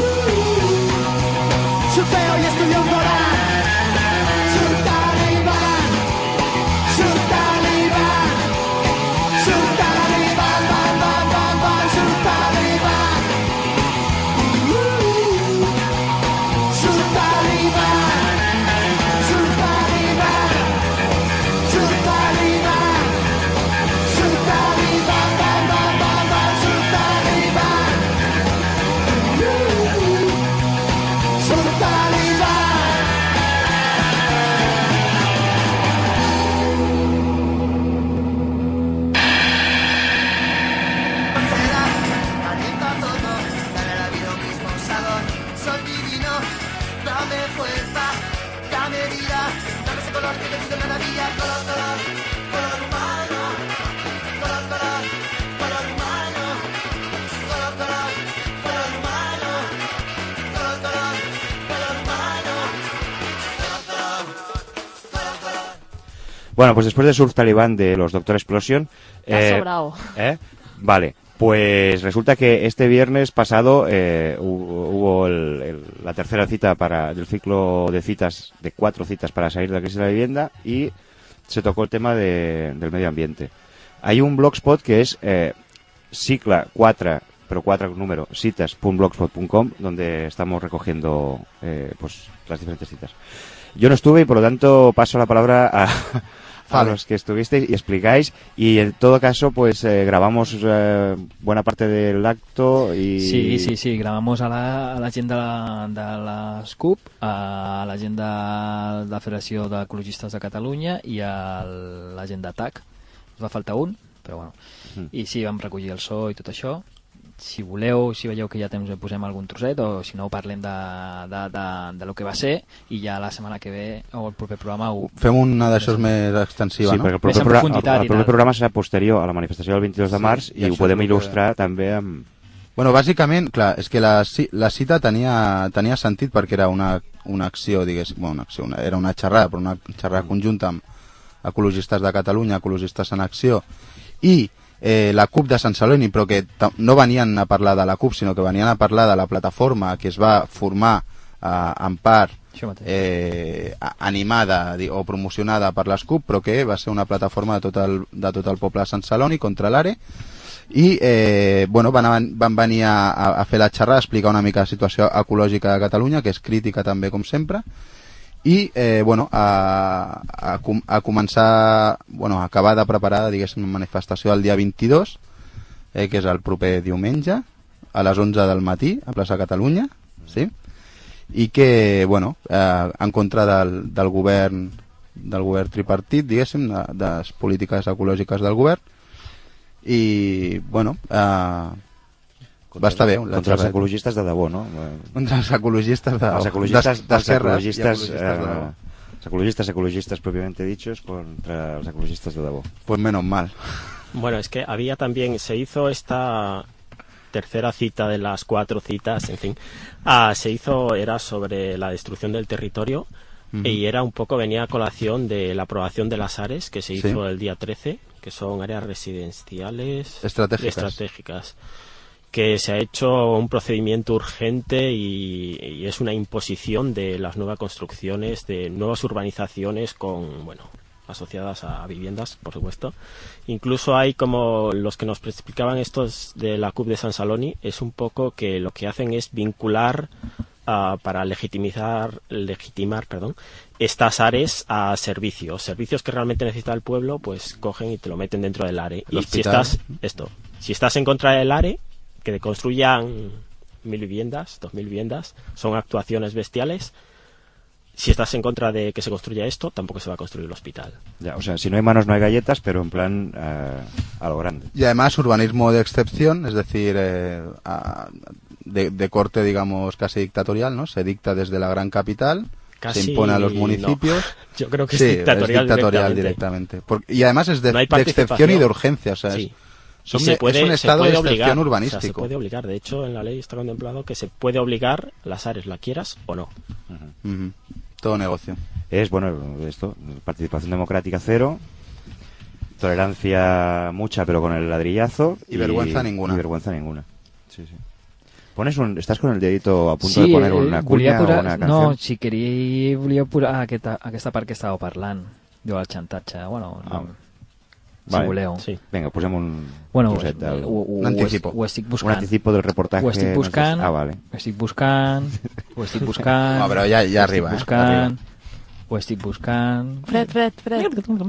Surfeo y estudio un Corán. Soy talibán, soy talibán, soy talibán, ban, ban, ban, ban, soy talibán. Soy talibán, soy talibán, soy talibán, soy talibán, ban, ban, ban, ban, soy talibán. Soy talibán.
Calienta todo, dale la vida un mismo sabor. Sol divino, dame fuerza, dame vida, dame ese color que te pido cada día. Color, color, color humano. Color, color, color humano. Color, color, color humano. Color, color, color humano. Color, color, color, color.
Bueno, pues después de Surf Talibán de los Doctor Explosion...
Te has sobrado.
¿eh? Vale, pues resulta que este viernes pasado eh, hu- hubo el- el- la tercera cita para del ciclo de citas, de cuatro citas para salir de la crisis de la vivienda, y se tocó el tema de- del medio ambiente. Hay un blogspot que es eh, cicla cuatro, pero cuatro número, citas punto blogspot punto com, donde estamos recogiendo eh, pues las diferentes citas. Yo no estuve y por lo tanto paso la palabra a, a
Vale.
los que estuvisteis y explicáis, y en todo caso pues eh, grabamos eh, buena parte del acto y...
Sí, sí, sí, gravamos a la, a la gent de la, de la SCUP, a la gent de la Federació d'Ecologistes de Catalunya i a la gent de T A C. Ens va faltar un, però bueno.
Mm.
I sí, vam recollir el so i tot això. Si voleu, si veieu que hi ha temps, posem algun trosset, o si no, parlem de, de, de, de lo que va ser, i ja la setmana que ve, o el proper programa... Ho...
Fem una d'això més extensiva,
Sí,
no?
perquè el proper,
Més en
programa,
profunditat
el,
i
el proper
tal.
programa serà posterior a la manifestació del vint-i-dos de
Sí,
març,
i
i ho
això
podem
és el que-
il·lustrar també amb...
Bueno, bàsicament, clar, és que la, ci- la cita tenia, tenia sentit perquè era una, una acció, diguéssim, bueno, una acció, una, era una xerrada, però una xerrada conjunta amb ecologistes de Catalunya, ecologistes en acció, i eh, la CUP de Sant Celoni, però que ta- no venien a parlar de la CUP, sinó que venien a parlar de la plataforma que es va formar eh, en part
Això mateix.
eh, a- animada di- o promocionada per les CUP, però que va ser una plataforma de tot el, de tot el poble de Sant Celoni contra l'Are, i eh, bueno, van, van venir a, a fer la xerrada, a explicar una mica la situació ecològica de Catalunya, que és crítica també com sempre, i eh, bueno, a, a, com- a començar, bueno, a acabar de preparar, diguéssim, una manifestació el dia vint-i-dos, eh, que és el proper diumenge, a les onze del matí, a plaça Catalunya, sí? I que, bueno, eh, en contra del, del govern del govern tripartit, diguéssim, de, de les polítiques ecològiques del govern, i, bueno, eh, va estar bé. la
Contra els
xerrada.
ecologistes de debò, no?
Contra els ecologistes de,
Els ecologistes, els
d'esquerra i
ecologistes,
ecologistes de debò.
eh, els ecologistes, ecologistas propiamente dichos contra los ecologistas de debò.
Pues menos mal.
Bueno, es que había también, se hizo esta tercera cita de las cuatro citas, en fin, ah, se hizo, era sobre la destrucción del territorio.
Ujú.
Y era un poco, venía a colación de la aprobación de las ARES que se
Sí.
hizo el día trece, que son áreas residenciales
Estratégicas.
estratégicas, que se ha hecho un procedimiento urgente y, y es una imposición de las nuevas construcciones, de nuevas urbanizaciones con, bueno, asociadas a viviendas, por supuesto. Incluso hay, como los que nos explicaban estos de la CUP de San Celoni, es un poco que lo que hacen es vincular Uh, para legitimizar, legitimar, perdón, estas áreas a servicios, servicios que realmente necesita el pueblo, pues cogen y te lo meten dentro del área.
El
Y si
hospital.
estás, esto, si estás en contra del área, que construyan mil viviendas, dos mil viviendas, son actuaciones bestiales. Si estás en contra de que se construya esto, tampoco se va a construir el hospital.
Ya, o sea, si no hay manos no hay galletas, pero en plan eh, a lo grande.
Y además urbanismo de excepción, es decir, eh, a- de, de corte, digamos, casi dictatorial, ¿no? Se dicta desde la gran capital,
Casi
se impone a los
no.
municipios.
Yo creo que
Sí,
es dictatorial,
es dictatorial
directamente.
directamente. Por- y además es de,
No hay
de excepción y
participación.
de urgencia, o sea, es-
Sí.
son-
Y se puede-
es un
se
estado
puede
de excepción
obligar, o sea,
urbanístico.
se puede obligar. De hecho, en la ley está contemplado que se puede obligar las áreas, la quieras o no.
Ujú. Todo negocio.
Es, bueno, esto, participación democrática cero. tolerancia mucha, pero con el ladrillazo.
Y vergüenza ninguna.
Y vergüenza ninguna. Sí, sí. Pones un, estás con el dedito a punto
sí,
de poner una cuña
posar,
o una canción?
No, si queria, volia posar aquesta, aquesta part que estàveu parlant, diu el xantatge, bueno,
ah.
no, si
vale.
voleu.
Sí. Vinga, posem un
bueno,
troset del...
Ho, ho,
un anticipo.
Ho, ho estic buscant.
Un anticipo del reportatge.
Ho estic buscant,
no sé... ah, vale.
ho estic buscant, ho estic buscant...
No, però ja, ja arriba,
ho estic buscant,
eh? Arriba.
Ho estic buscant...
Fred, Fred, Fred.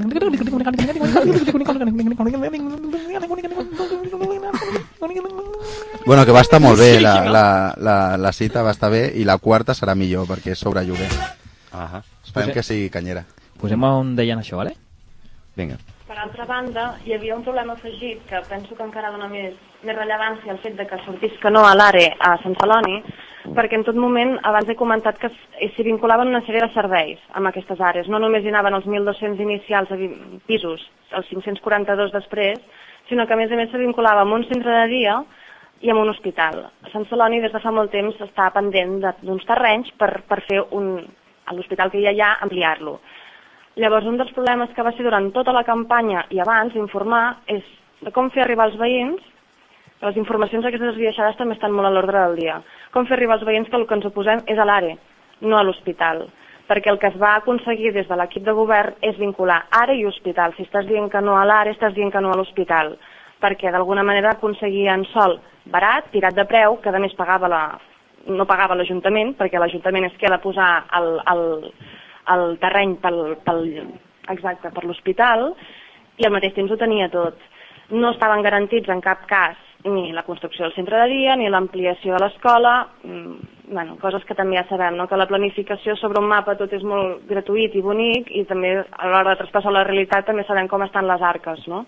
Bueno, que va estar molt bé, la, la, la, la cita va estar bé, i la quarta serà millor, perquè és sobre lloguer.
Ahà.
Esperem que sigui canyera.
Posem on deien això, vale?
Vinga.
Per altra banda, hi havia un problema afegit que penso que encara dona més, més rellevància al fet de que sortís que no a l'ARE a Sant Celoni, perquè en tot moment abans he comentat que s'hi vinculaven una sèrie de serveis amb aquestes àrees. No només hi anaven els mil dos-cents inicials a pisos, els cinc-cents quaranta-dos després, sinó que a més a més s'hi vinculava amb un centre de dia i amb un hospital. A Sant Celoni des de fa molt temps està pendent d'uns terrenys per, per fer un, a l'hospital que hi ha allà, ampliar-lo. Llavors, un dels problemes que va ser durant tota la campanya i abans informar és de com fer arribar als veïns, les informacions aquestes esbiaixades també estan molt a l'ordre del dia, com fer arribar als veïns que el que ens oposem és a l'ARE, no a l'hospital, perquè el que es va aconseguir des de l'equip de govern és vincular ARE i hospital. Si estàs dient que no a l'ARE, estàs dient que no a l'hospital, perquè d'alguna manera aconseguien sol barat, tirat de preu, que a més pagava la, no pagava l'Ajuntament, perquè l'Ajuntament és qui ha de posar el, el, el terreny pel, pel, exacte, per l'hospital, i al mateix temps ho tenia tot. No estaven garantits en cap cas ni la construcció del centre de dia, ni l'ampliació de l'escola, bueno, coses que també ja sabem, no? Que la planificació sobre un mapa tot és molt gratuït i bonic, i també a l'hora de traspassar la realitat també sabem com estan les arques, no?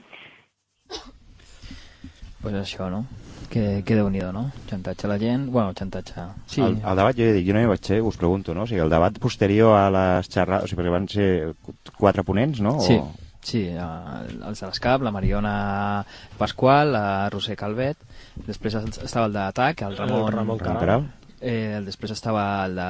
Pues això, no? Que, que déu-n'hi-do, no? Xantatge a la gent... Bueno, xantatge... Sí.
El, el debat, jo ja dic, jo no hi vaig ser, us pregunto, no? O sigui, el debat posterior a les xerrades... O sigui, perquè van ser quatre ponents, no?
Sí,
o...
sí, els de l'ESCAP, la Mariona Pasqual, la Roser Calvet, després estava el d'Atac, el Ramon,
el Ramon Caral,
eh, després estava el de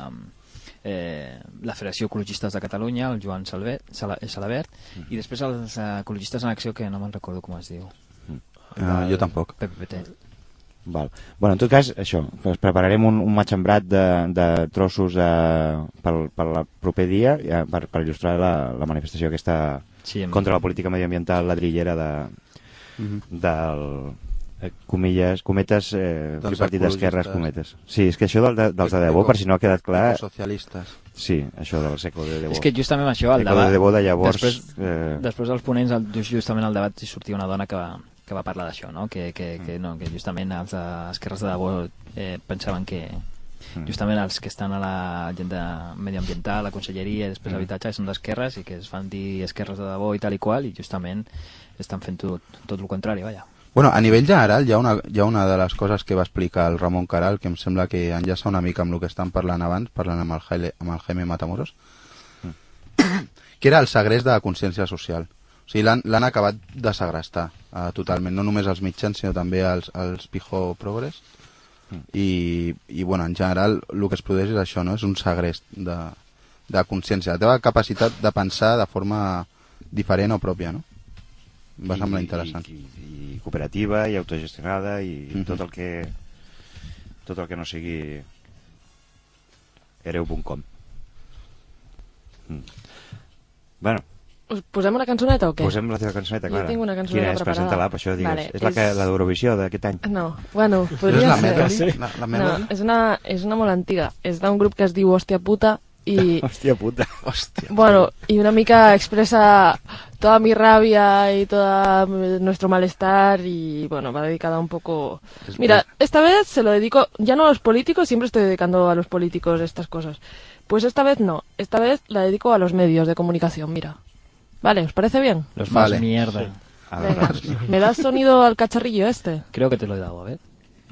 eh, la Federació Ecologistes de Catalunya, el Joan Salvet, Salabert, mm. i després els ecologistes en acció, que no me'n recordo com es diu.
Uh, jo tampoc.
P P T.
Val. Bueno, en tot cas, això, pues prepararem un, un matxembrat de, de trossos eh, pel, per el proper dia eh, per, per il·lustrar la, la manifestació aquesta sí, contra la política medioambiental ladrillera de, mm-hmm. del eh, comilles, cometes eh, tripartit d'esquerres, cometes. Sí, és que això del, de, dels de debò, per si no ha quedat clar...
Socialistes.
Sí, això del segle de debò.
És que justament això, el
debat... de debò de llavors...
Després,
eh...
després dels ponents, justament al debat hi sortia una dona que va... que va parlar d'això, no? Que, que, que, no, que justament els esquerres de debò eh, pensaven que justament els que estan a l'agenda medioambiental, la conselleria i després habitatge són d'esquerres i que es fan dir esquerres de debò i tal i qual, i justament estan fent tot, tot el contrari, vaja.
Bueno, a nivell general hi ha, una, hi ha una de les coses que va explicar el Ramon Caral que em sembla que enllaça una mica amb el que estan parlant abans, parlant amb el, Jaile, amb el Jaime Matamoros, mm. que era el segrest de la consciència social. O sigui, l'han acabat de segrestar uh, totalment, no només els mitjans, sinó també els, els Pijo Progres. Mm. I, i, bueno, en general, el que es produeix és això, no? És un segrest de, de consciència. La teva capacitat de pensar de forma diferent o pròpia, no? Em va semblar interessant.
I, i, i cooperativa, i autogestionada, i mm-hmm. tot el que tot el que no sigui hereu punt com. Mm. Bueno,
us posem una cançoneta o què?
Posem la teva cançoneta, Clara.
Jo tinc una cançoneta
Quina és?
preparada.
Presenta-la, per això digues.
Vale,
és la, que, la d'Eurovisió d'aquest any?
No, bueno, podria
no és la
ser.
Melody? La, la Melody?
No, és una, és una molt antiga. És d'un grup que es diu Hòstia Puta i...
Hòstia Puta. Hòstia.
Bueno, y una mica expresa toda mi rabia y todo nuestro malestar y, bueno, va dedicada un poco... Mira, esta vez se lo dedico, ya no a los políticos, siempre estoy dedicando a los políticos estas cosas. Pues esta vez no, esta vez la dedico a los medios de comunicación, mira. Vale, ¿os parece bien?
Los más vale. Mierda. Sí.
Venga, ¿me das sonido al cacharrillo este?
Creo que te lo he dado, a ver.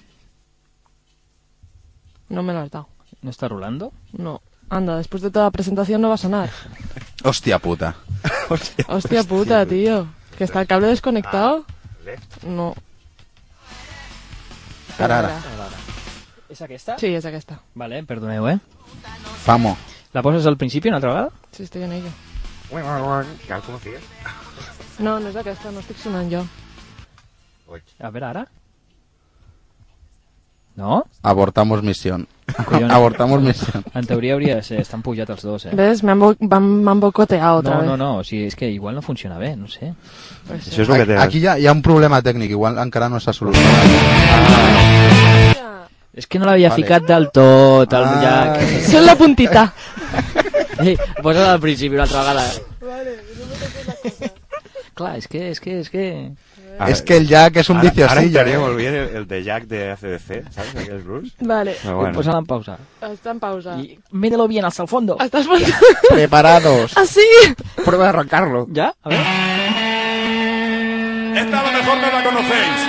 No me lo has dado.
¿No está rulando?
No. Anda, después de toda la presentación no va a sonar.
Hostia puta.
Hostia, Hostia puta, Hostia, tío. ¿Que está el cable desconectado?
Ah,
no.
Ara, ara.
¿Es aquesta?
Sí, es aquesta.
Vale, perdoneu, eh?
Famo.
¿La poses al principio una otra vegada?
Sí, estoy en ello.
Cal, com ho figues?
No, no és aquesta, no estic sonant jo.
A veure, ara? No?
Abortamos misión.
Collons.
Abortamos misión.
En teoria hauria de ser, estan pujats els dos, eh?
¿Ves? Me han, bo me han bocoteado otra
no,
vez.
No, no, o sigui, és que igual no funciona bé, no sé.
Pues
sí. Això és que té... Aquí hi ha, hi ha un problema tècnic, igual encara no s'ha solucionat.
Ah. És que no l'havia vale. ficat del tot, el ah. Jack.
Són la puntita.
Ei, posa't al principi una altra vegada.
Vale, no me toques la cosa.
Clar, és que, és que, és que...
Ara, es que el Jack és un
ara,
viciosillo.
Ara entraria molt bé el, el de Jack de A C D C, ¿sabes? Aquells blues.
Vale.
Bueno. Posa'l en pausa.
Está en pausa.
Y míralo bien hasta el fondo.
Hasta el fondo.
Preparados.
¿Así?
Prueba de arrancarlo.
¿Ya? A ver.
Esta a lo mejor no la conocéis.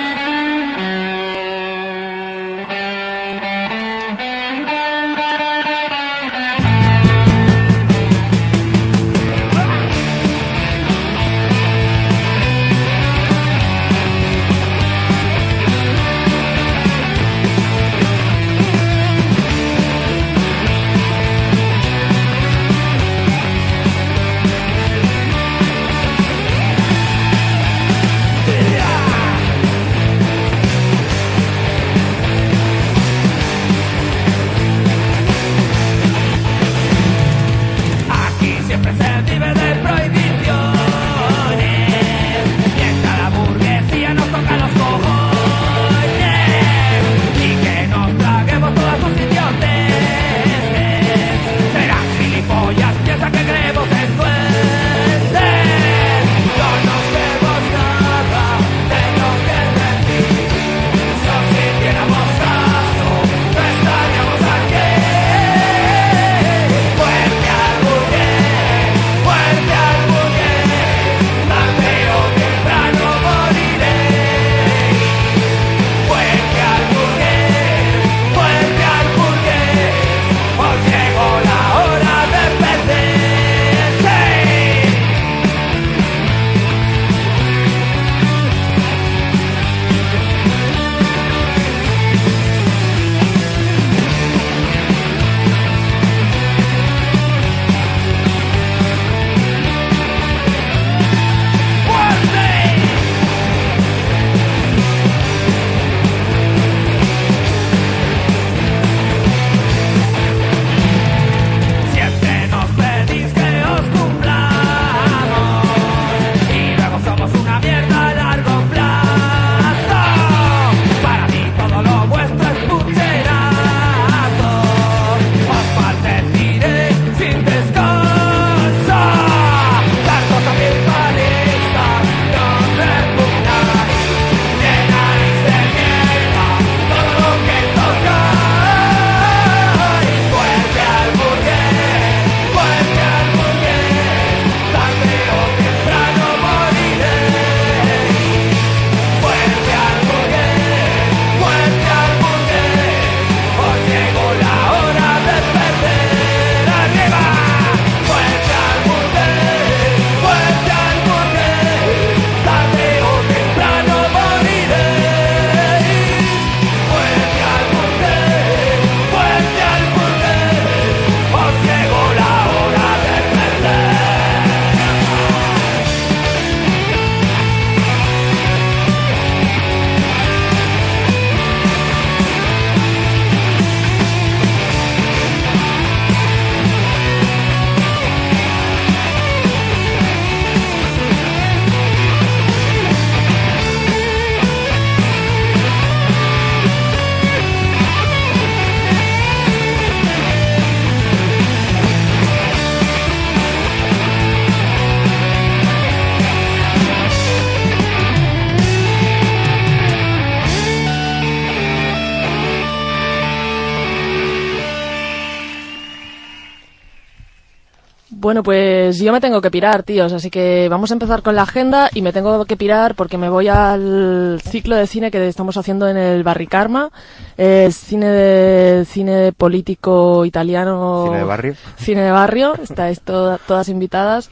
Bueno, pues yo me tengo que pirar, tíos, así que vamos a empezar con la agenda y me tengo que pirar porque me voy al ciclo de cine que estamos haciendo en el Barri Karma, eh, cine de cine político italiano.
Cine de barrio.
Cine de barrio, estáis to todas invitadas.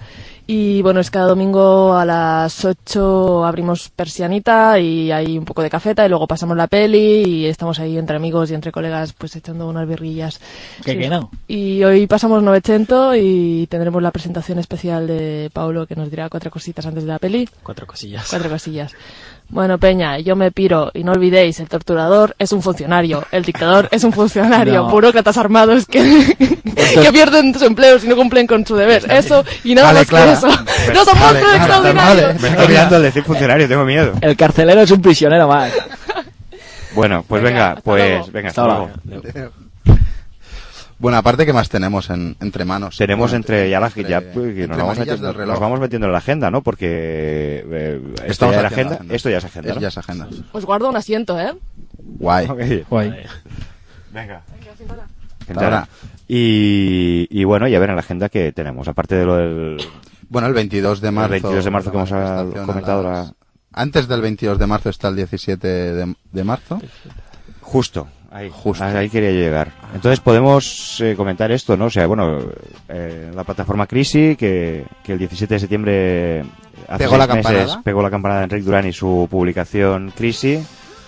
Y bueno, es cada domingo a las ocho abrimos persianita y hay un poco de cafeta y luego pasamos la peli y estamos ahí entre amigos y entre colegas pues echando unas birrillas.
¿Qué
Sí.
que no?
Y hoy pasamos Novecento y tendremos la presentación especial de Paulo que nos dirá cuatro cositas antes de la peli.
Cuatro cosillas.
Cuatro cosillas. Bueno, Peña, yo me piro y no olvidéis, el torturador es un funcionario, el dictador es un funcionario,
No.
burócratas armados que, que pierden su empleo si no cumplen con su deber. Eso y nada
Vale,
más
Clara.
que eso. ¡No son
Vale,
monstruos
Clara,
extraordinarios!
Me estoy olvidando al decir funcionario, tengo miedo.
El carcelero es un prisionero más.
Bueno, pues
Venga,
venga,
hasta
pues
luego.
venga,
Hasta
hasta
luego.
luego.
Bueno, aparte, ¿qué más tenemos en, entre manos?
Tenemos
Bueno,
entre ya la
entre-
ya, pues, que
entre
nos, vamos
manillas
metiendo,
del reloj.
nos vamos metiendo en la agenda, ¿no? Porque eh, esto
Estamos
ya era
haciendo
agenda,
agenda.
esto ya es agenda,
Es
¿no?
ya es agenda.
Os guardo un asiento, ¿eh?
Guay.
Ok.
Guay.
Venga.
Hasta ahora.
Y, y bueno, ya ver en la agenda que tenemos, aparte de lo del...
Bueno, el veintidós de marzo.
El veintidós de marzo que hemos
la
ah,
manifestación a
comentado.
las-
La...
Antes del veintidós de marzo está el diecisiete de, de marzo.
Justo, ahí,
Justo.
ahí quería yo llegar. Entonces podemos eh, comentar esto, ¿no? O sea, bueno, eh, la plataforma Crisi, que, que el diecisiete de septiembre hace
Pegó la
seis meses,
campanada.
pegó la campanada de Enric Duran y su publicación Crisi.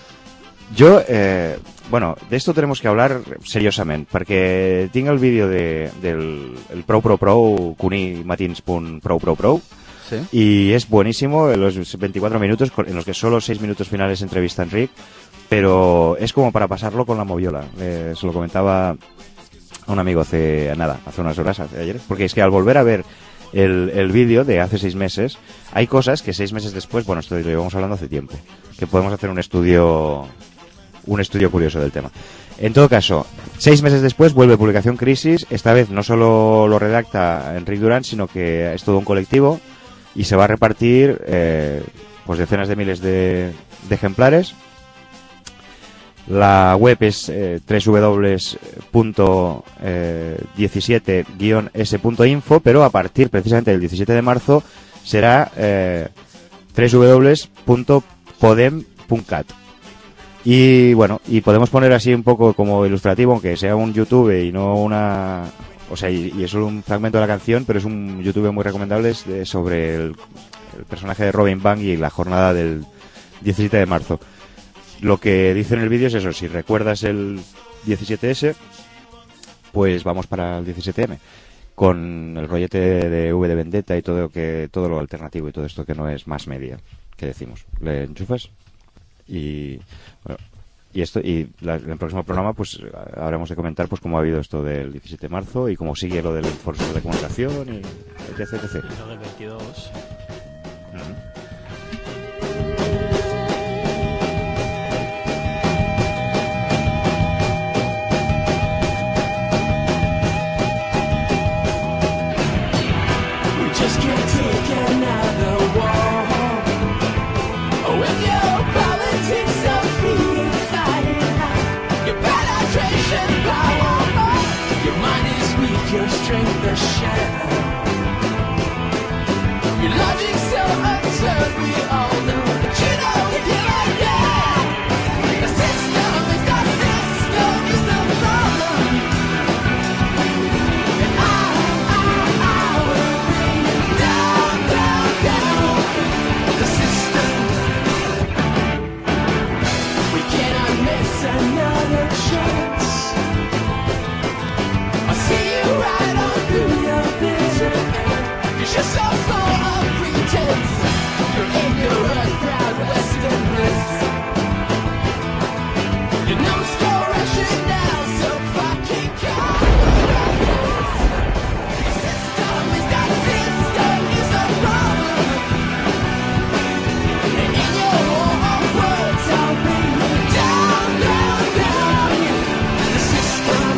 Jo, eh, bueno, d'esto tenemos que hablar seriosament, perquè tinc el vídeo de, del el Prou Prou Prou, cunimatins punt prou prou prou,
Sí.
y es buenísimo, en los veinticuatro minutos, con- en los que solo seis minutos finales entrevista a Enric, pero es como para pasarlo con la moviola. Eh, se lo comentaba a un amigo hace nada, hace unas horas, hace ayer, porque es que al volver a ver el, el vídeo de hace seis meses, hay cosas que seis meses después, bueno, esto lo llevamos hablando hace tiempo, que podemos hacer un estudio un estudio curioso del tema. En todo caso, seis meses después vuelve Publicación Crisis, esta vez no solo lo redacta Enric Duran, sino que es todo un colectivo y se va a repartir eh, pues decenas de miles de, de ejemplares. La web es eh, doble u doble u doble u punto diecisiete guion ese punto info, pero a partir precisamente del diecisiete de marzo será eh, doble u doble u doble u punto podem punto cat. Y bueno, y podemos poner así un poco como ilustrativo, aunque sea un YouTube y no una... O sea, y, y es solo un fragmento de la canción, pero es un YouTube muy recomendable, es de- sobre el, el personaje de Robin Bang y la jornada del diecisiete de marzo. Lo que dice en el vídeo es eso, si recuerdas el diecisiete ese, pues vamos para el diecisiete eme, con el rollete de V de Vendetta y todo, que, todo lo alternativo y todo esto que no es más media, que decimos. ¿Le enchufas? Y bueno, y esto y la- en el próximo programa pues habremos de comentar pues cómo ha habido esto del diecisiete de marzo y cómo sigue lo del foro de comunicación y etc, etc.
Y lo del veintidós.
We just can't take another war. With your politics of freedom fighting high, your penetration power, your mind is weak, your strength is shattered. Your logic so absurd, we all know that you don't give a damn. The system is the system is the problem. And I, I, I will bring you down, down, down. The system. We cannot miss another chance. I see you right on through your bitter end. You're just so full of pretense. You're ignorant, proud Western bliss. Your numbskull rationale so fucking commonplace. The system is that system is the problem. And in your own words, I'll bring you down, down, down. The system.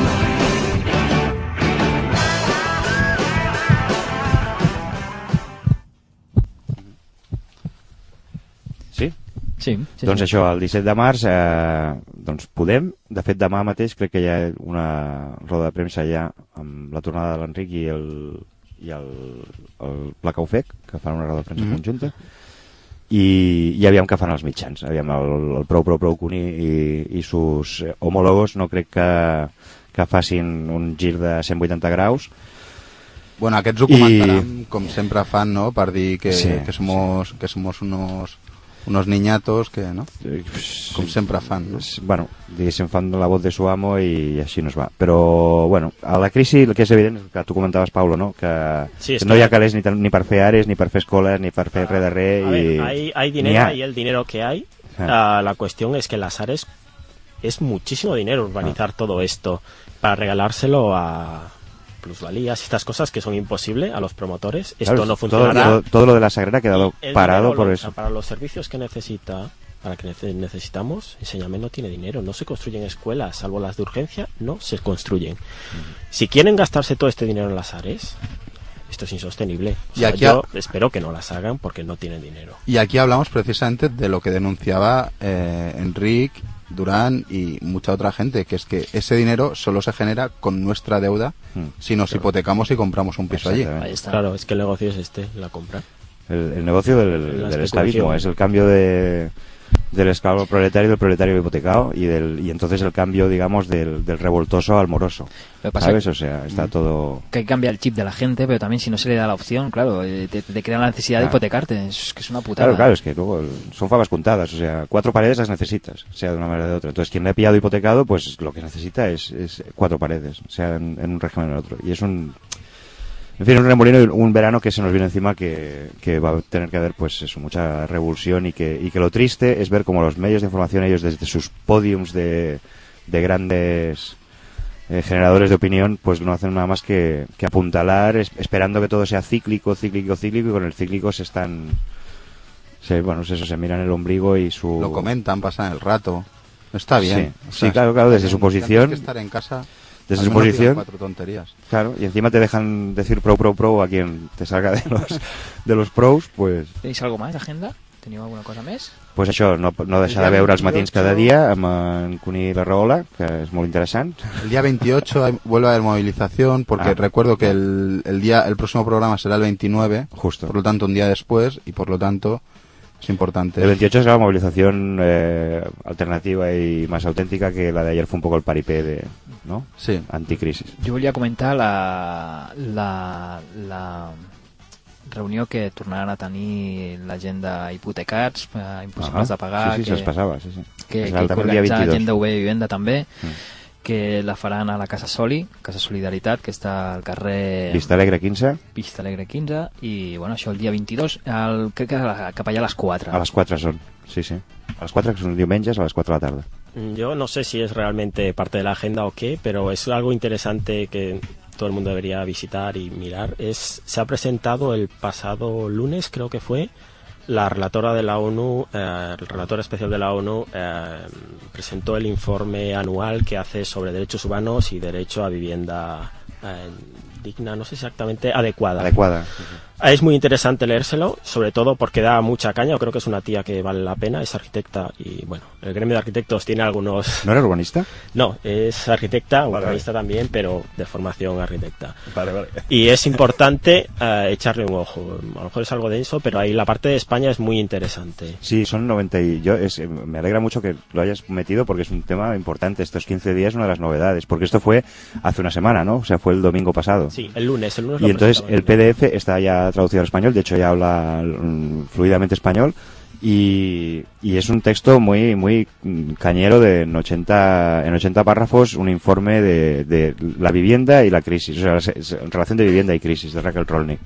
Sí?
Sí, sí,
Doncs
sí.
això, el disset de març eh, doncs podem, de fet demà mateix crec que hi ha una roda de premsa ja amb la tornada de l'Enric i el, i el, el Pla Caufec, que fan una roda de premsa
Mhm.
conjunta, i, i aviam què fan els mitjans, aviam el, el Prou Prou Prou Cuní i, i sus eh, homòlogos no crec que, que facin un gir de cent vuitanta graus,
Bueno, aquests ho comentaran, I... com sempre fan, no?, per dir que, sí, que, somos, sí. que somos unos, unos niñatos, que, no?, com sempre fan, no?
Bueno, diguéssim, fan la voz de su amo i així nos va. Però, bueno, a la crisi el que és evident, que tu comentaves, Paulo, no?, que, sí, que no hi ha calés ni, ni per fer ares, ni per fer escoles, ni per fer res de res.
A ver, hay, hay dinero, hay el dinero que hay. Uh, la cuestión es que las ares es muchísimo dinero urbanizar ah. todo esto para regalárselo a plusvalías y estas cosas que son imposibles a los promotores. Esto claro, no funcionará.
Todo, todo lo de la Sagrera ha quedado parado por
lo,
eso.
Para los servicios que necesita, para que necesitamos, Enséñame no tiene dinero. No se construyen escuelas, salvo las de urgencia, no se construyen. Uh-huh. Si quieren gastarse todo este dinero en las ares, esto es insostenible. O sea, y aquí yo ha... espero que no las hagan porque no tienen dinero.
Y aquí hablamos precisamente de lo que denunciaba eh, Enric, Durán y mucha otra gente, que es que ese dinero solo se genera con nuestra deuda mm, si nos claro. hipotecamos y compramos un piso allí.
Ahí está. Claro, es que el negocio es este, la compra.
El, el negocio del, del esclavismo es el cambio de del esclavo proletario y del proletario hipotecado y del y entonces el cambio, digamos, del, del revoltoso al moroso. ¿Sabes? O sea, está mm. todo...
Que cambia el chip de la gente, pero también si no se le da la opción, claro, te, te crea la necesidad claro. de hipotecarte. Es que es una putada.
Claro, claro, es que luego son fabas contadas. O sea, cuatro paredes las necesitas, sea de una manera o de otra. Entonces, quien le ha pillado hipotecado, pues lo que necesita es, es cuatro paredes, sea en, en un régimen o en otro. Y es un... En fin, un remolino y un verano que se nos viene encima que, que va a tener que haber, pues eso, mucha revulsión y que, y que lo triste es ver cómo los medios de información, ellos desde sus podiums de, de grandes eh, generadores de opinión, pues no hacen nada más que, que apuntalar, es, esperando que todo sea cíclico, cíclico, cíclico, y con el cíclico se están... Se, bueno, eso, se miran el ombligo y su...
Lo comentan, pasan el rato. Está bien.
Sí, o sea, sí claro, claro, desde su posición...
Que estar en casa...
Desde su posición,
cuatro tonterías.
Claro, y encima te dejan decir pro, pro, pro a quien te salga de los de los pros, pues...
¿Tenéis algo más de agenda? ¿Teniu alguna cosa més?
Pues això, no, no deixar de veure els matins cada dia amb en Cuní i la Rahola, que és molt interessant.
El día veintiocho vuelve a haber movilización, porque ah. recuerdo que el, el, día, el próximo programa será el veintinueve,
justo,
por lo tanto un día después, y por lo tanto... Es importante.
El veintiocho es la movilización eh, alternativa y más auténtica, que la de ayer fue un poco el paripé de, ¿no?
Sí.
Anticrisis.
Jo volia comentar la, la, la reunió que tornaran a tenir la gent d'hipotecats, eh, impossibles
ah,
de pagar,
sí, sí,
que,
se'ls passava, sí, sí.
que, que col·legiar la gent d'U B Vivenda també, mm. que la faran a la Casa Soli, Casa Solidaritat, que està al carrer...
Vista Alegre quinze.
Vista Alegre quinze, i bueno, això el dia veintidós, el, crec que a, cap allà a les quatre.
A les quatre són, sí, sí. A les quatre, que són diumenges, a les quatre de la tarda.
Yo no sé si es realmente parte de la agenda o qué, pero es algo interesante que todo el mundo debería visitar y mirar. Es, se ha presentado el pasado lunes, creo que fue, la relatora de la ONU, eh, el relator especial de la ONU, eh, presentó el informe anual que hace sobre derechos humanos y derecho a vivienda eh, digna, no sé exactamente, adecuada.
Adecuada. Sí, sí.
Es muy interesante leérselo, sobre todo porque da mucha caña. Yo creo que es una tía que vale la pena, es arquitecta y, bueno, el gremio de arquitectos tiene algunos...
¿No era urbanista?
No, es arquitecta, vale, urbanista vale. también, pero de formación arquitecta. Vale, vale. Y es importante uh, echarle un ojo. A lo mejor es algo denso, pero ahí la parte de España es muy interesante.
Sí, son noventa y... Yo es, me alegra mucho que lo hayas metido porque es un tema importante. Estos quince días, una de las novedades, porque esto fue hace una semana, ¿no? O sea, fue el domingo pasado.
Sí, el lunes. El lunes
y entonces el P D F está ya traducido al español, de hecho ya habla um, fluidamente español y, y es un texto muy muy cañero de en ochenta en ochenta párrafos, un informe de, de la vivienda y la crisis, o sea, la, la relación de vivienda y crisis de Raquel Rolnick.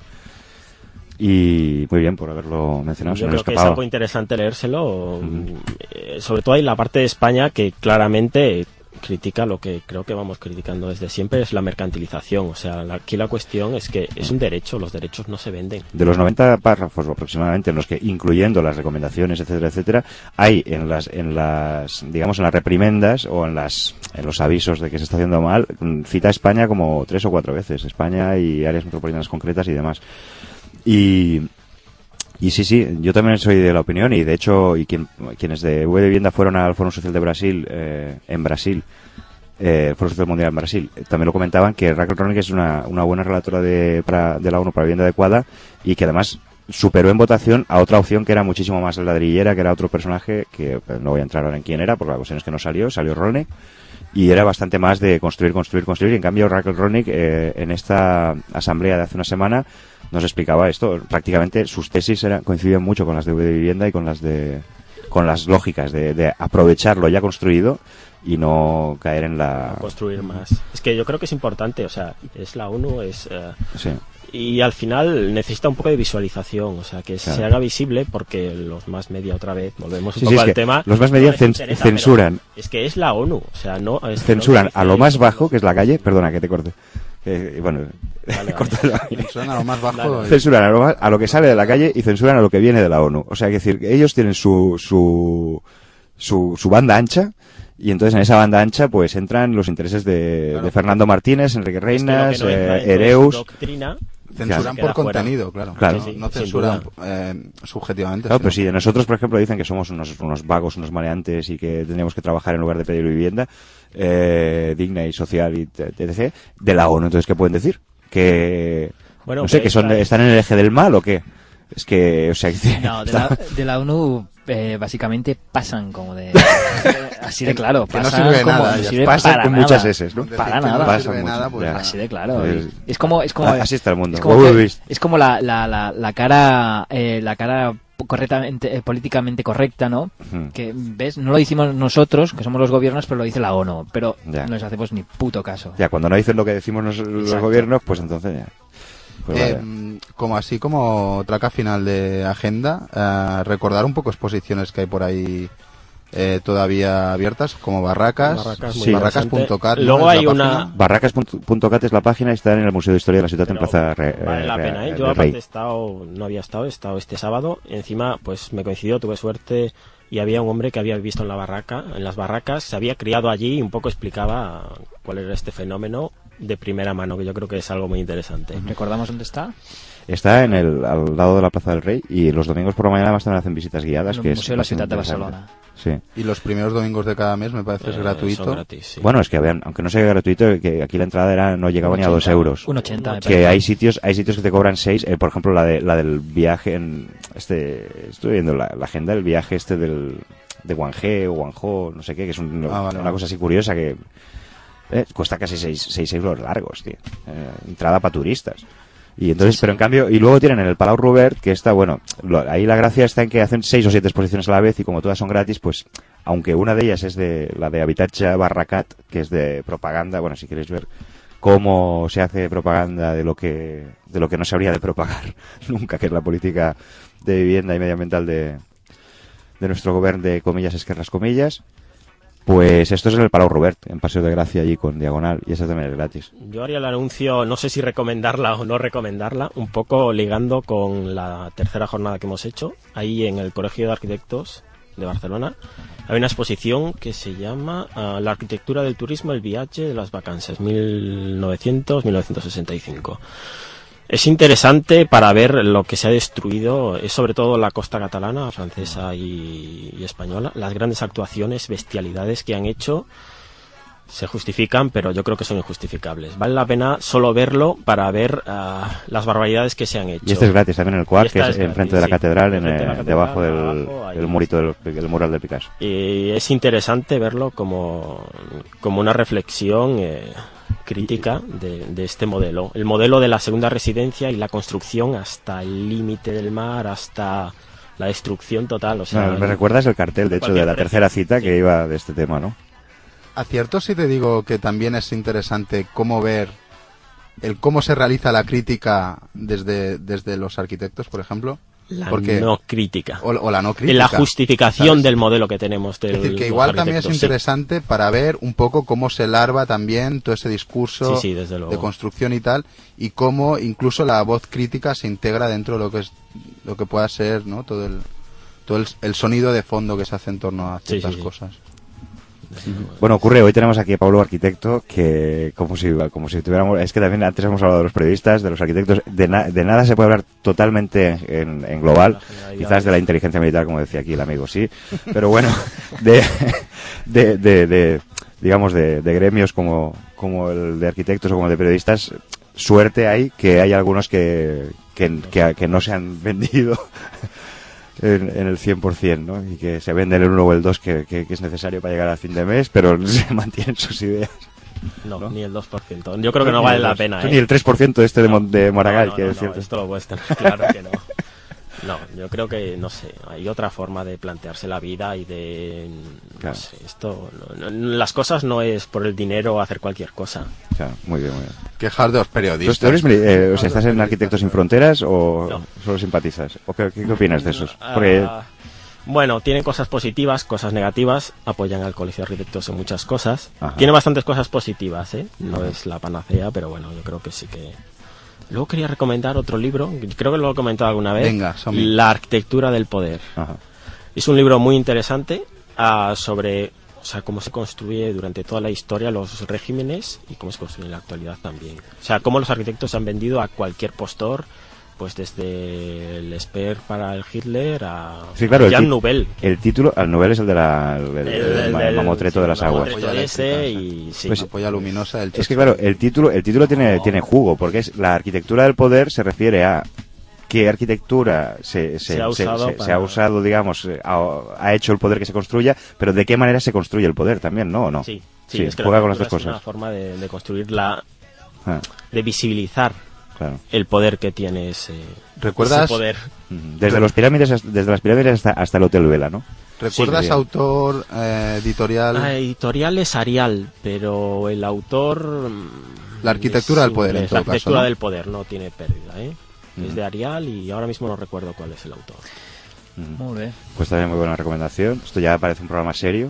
Y muy bien por haberlo mencionado.
Yo creo que es algo interesante leérselo, uh-huh. eh, sobre todo hay la parte de España que claramente critica lo que creo que vamos criticando desde siempre, es la mercantilización. O sea, la, aquí la cuestión es que es un derecho, los derechos no se venden.
De los noventa párrafos aproximadamente en los que, incluyendo las recomendaciones, etcétera, etcétera, hay en las, en las, digamos, en las reprimendas o en las, en los avisos de que se está haciendo mal, cita a España como tres o cuatro veces, España y áreas metropolitanas concretas y demás. Y Y sí, sí, yo también soy de la opinión y de hecho y quien, quienes de U B Vivienda fueron al Foro Social de Brasil, eh, en Brasil, eh, el Foro Social Mundial en Brasil, también lo comentaban que Raquel Rolnick es una, una buena relatora de, para, de la ONU para la vivienda adecuada y que además superó en votación a otra opción que era muchísimo más ladrillera, que era otro personaje que no voy a entrar ahora en quién era, porque la cuestión es que no salió, salió Rolnick. y era bastante más de construir, construir, construir. Y en cambio Raquel Ronick eh, en esta asamblea de hace una semana nos explicaba esto. Prácticamente sus tesis eran, coincidían mucho con las de V de Vivienda y con las de con las lógicas de, de aprovechar lo ya construido y no caer en la...
No construir más. Es que yo creo que es importante, o sea, es la ONU, es... Uh,
sí.
Y al final necesita un poco de visualización, o sea, que claro. se haga visible, porque los más media, otra vez, volvemos un
sí,
poco
sí,
al tema...
Los más media no cen interesa, censuran.
Es que es la ONU, o sea, no... Es
censuran
no
a lo más bajo, que es la calle, perdona que te corte. Eh, bueno,
vale, vale. Censuran a lo más bajo.
Claro. Censuran a lo, más, a lo que sale de la calle y censuran a lo que viene de la ONU. O sea, que decir, ellos tienen su, su, su, su banda ancha, y entonces en esa banda ancha pues entran los intereses de, claro. de Fernando Martínez, Enrique Reinas, es que no eh, Ereus.
Doctrina, censuran por contenido, claro.
claro.
No, no censuran eh, subjetivamente.
Claro, pero si de nosotros, por ejemplo, dicen que somos unos, unos vagos, unos maleantes y que tendríamos que trabajar en lugar de pedir vivienda eh, digna y social y etcétera, de la ONU, entonces, ¿qué pueden decir? Que, bueno, no sé, que son están en el eje del mal o qué. Es que, o sea... Que,
no, de la, de la ONU eh, básicamente pasan como de... así de claro,
que
pasan
no sirve
como...
nada,
No sirve
pasan
para
con
nada.
muchas eses, ¿no?
Para nada.
No
pasan
mucho,
nada,
pues,
así de claro.
Es,
es como... Es como
así está el mundo.
Es como, que, es como la, la, la, la cara... Eh, la cara correctamente eh, políticamente correcta, ¿no? Uh-huh. Que ves, no lo decimos nosotros, que somos los gobiernos, pero lo dice la ONU, pero ya. no les hacemos ni puto caso.
Ya, cuando no dicen lo que decimos nos, los gobiernos, pues entonces ya. Pues
eh,
vale.
Como así como traca final de agenda, eh, recordar un poco exposiciones que hay por ahí eh, todavía abiertas, como Barracas,
Barracas,
sí, barracas punto cat.
Luego
¿no?
hay una...
Barracas punto cat es la página y está en el Museo de Historia de la Ciudad en Plaza Re,
Vale la
Re,
pena, ¿eh?
Re,
Yo
Re,
aparte
Rey.
he estado, no había estado, he estado este sábado, y encima pues me coincidió, tuve suerte, y había un hombre que había visto en la barraca, en las barracas, se había criado allí y un poco explicaba cuál era este fenómeno de primera mano, que yo creo que es algo muy interesante.
¿Recordamos dónde está?
Está en el, al lado de la Plaza del Rey, y los domingos por la mañana más también hacen visitas guiadas.
En
que
el Museo
es
de la Ciudad de Barcelona.
Sí.
Y los primeros domingos de cada mes me parece es
Eh,
gratuito.
son gratis, sí.
Bueno, es que vean, aunque no sea gratuito, que aquí la entrada era no llegaba ni a dos euros.
Un ochenta.
Que hay sitios, hay sitios que te cobran seis. Eh, por ejemplo, la de la del viaje en este, estoy viendo la, la agenda del viaje este del de Guangzhou o Guangzhou, no sé qué, que es un,
ah, vale,
una cosa así curiosa que eh, cuesta casi seis euros largos, tío. Eh, entrada para turistas. Y entonces, sí, pero sí. En cambio, y luego tienen en el Palau Robert, que está, bueno, lo, ahí la gracia está en que hacen seis o siete exposiciones a la vez, y como todas son gratis, pues, aunque una de ellas es de la de Habitatge Barracat, que es de propaganda, bueno, si queréis ver cómo se hace propaganda de lo que, de lo que no se habría de propagar nunca, que es la política de vivienda y medioambiental de, de nuestro gobierno de comillas, esquerras comillas. Pues esto es en el Palau Robert, en Paseo de Gracia, allí con diagonal, y eso también es gratis.
Yo haría el anuncio, no sé si recomendarla o no recomendarla, un poco ligando con la tercera jornada que hemos hecho, ahí en el Colegio de Arquitectos de Barcelona. Hay una exposición que se llama uh, La arquitectura del turismo, el viaje de las vacances, mil novecientos a mil novecientos sesenta y cinco. Es interesante para ver lo que se ha destruido, es sobre todo la costa catalana, francesa y, y española. Las grandes actuaciones, bestialidades que han hecho se justifican, pero yo creo que son injustificables. Vale la pena solo verlo para ver uh, las barbaridades que se han hecho.
Y este es gratis también en el Cuac, que es,
es
enfrente de la
sí,
catedral, en,
de la
eh,
catedral,
debajo del,
abajo,
del murito del, del mural de Picasso.
Y es interesante verlo como, como una reflexión eh, crítica de, de este modelo. El modelo de la segunda residencia y la construcción hasta el límite del mar, hasta la destrucción total. O sea,
no, me recuerdas el cartel, de hecho, de la tercera cita que
sí.
iba de este tema, ¿no?
Acierto si te digo que también es interesante cómo ver el cómo se realiza la crítica desde, desde los arquitectos, por ejemplo.
La
Porque,
no crítica.
O, o la no crítica.
La justificación, ¿sabes?, del modelo que tenemos. Del,
es decir, que igual también es interesante, sí, para ver un poco cómo se larva también todo ese discurso,
sí, sí, desde luego,
de construcción y tal, y cómo incluso la voz crítica se integra dentro de lo que es lo que pueda ser, ¿no?, todo el todo el, el sonido de fondo que se hace en torno a ciertas sí, sí, cosas.
Bueno, ocurre, hoy tenemos aquí a Pablo Arquitecto, que como si como si tuviéramos, es que también antes hemos hablado de los periodistas, de los arquitectos, de, na, de nada se puede hablar totalmente en, en global, quizás de la inteligencia militar, como decía aquí el amigo, sí, pero bueno, de, de, de, de digamos, de, de gremios como, como el de arquitectos o como el de periodistas, suerte hay que hay algunos que, que, que, que no se han vendido en, en el cien por ciento, ¿no? Y que se vende el uno o el dos que, que, que es necesario para llegar a fin de mes, pero se mantienen sus ideas.
No, ¿no? Ni el dos por ciento. Yo creo que no vale la pena, ¿eh?
Ni el tres por ciento este de, Mon- de Maragall,
no, no,
que
no,
es cierto.
No, esto lo puedes tener claro que no. No, yo creo que, no sé, hay otra forma de plantearse la vida y de...
Claro.
No sé, esto... No, no, las cosas no es por el dinero hacer cualquier cosa.
Claro, muy bien, muy bien.
Quejar de los periodistas.
¿Tú eres, eh, o sea, estás en Arquitectos Sin Fronteras o no. Solo simpatizas? ¿O qué, qué opinas de esos? Porque...
Uh, bueno, tienen cosas positivas, cosas negativas, apoyan al Colegio de Arquitectos en muchas cosas. Ajá. Tiene bastantes cosas positivas, ¿eh? No Ajá. es la panacea, pero bueno, yo creo que sí que... Luego quería recomendar otro libro, creo que lo he comentado alguna vez.
Venga,
La arquitectura del poder.
Ajá.
Es un libro muy interesante uh, sobre, o sea, cómo se construye durante toda la historia los regímenes y cómo se construye en la actualidad también. O sea, cómo los arquitectos se han vendido a cualquier postor, pues desde el Speer para el Hitler a,
sí, claro,
a Jan
el
Nouvel.
El título, el Nouvel es el de la, el, el, el, el, el mamotreto sí, de las aguas.
Ese y, sí.
Pues, apoya luminosa del
es que claro, el título, el título tiene, tiene jugo, porque es la arquitectura del poder, se refiere a qué arquitectura se, se, se, ha, usado se, para... se ha usado, digamos, ha, ha hecho el poder que se construya, pero de qué manera se construye el poder también, ¿no? ¿O no?
Sí, sí,
sí,
es que
juega
la
con las dos
es
cosas.
una forma de, de construir la,
ah.
de visibilizar
claro.
el poder que tiene ese,
¿Recuerdas?
ese poder.
Desde los pirámides, desde las pirámides hasta, hasta el Hotel Vela, ¿no?
¿Recuerdas sí, autor, eh, editorial?
Ah, editorial es Arial, pero el autor...
La arquitectura del poder, en todo
La arquitectura
caso, ¿no?
del poder no tiene pérdida, ¿eh? Mm. Es de Arial y ahora mismo no recuerdo cuál es el autor.
Mm.
Muy bien.
Pues también muy buena recomendación. Esto ya parece un programa serio.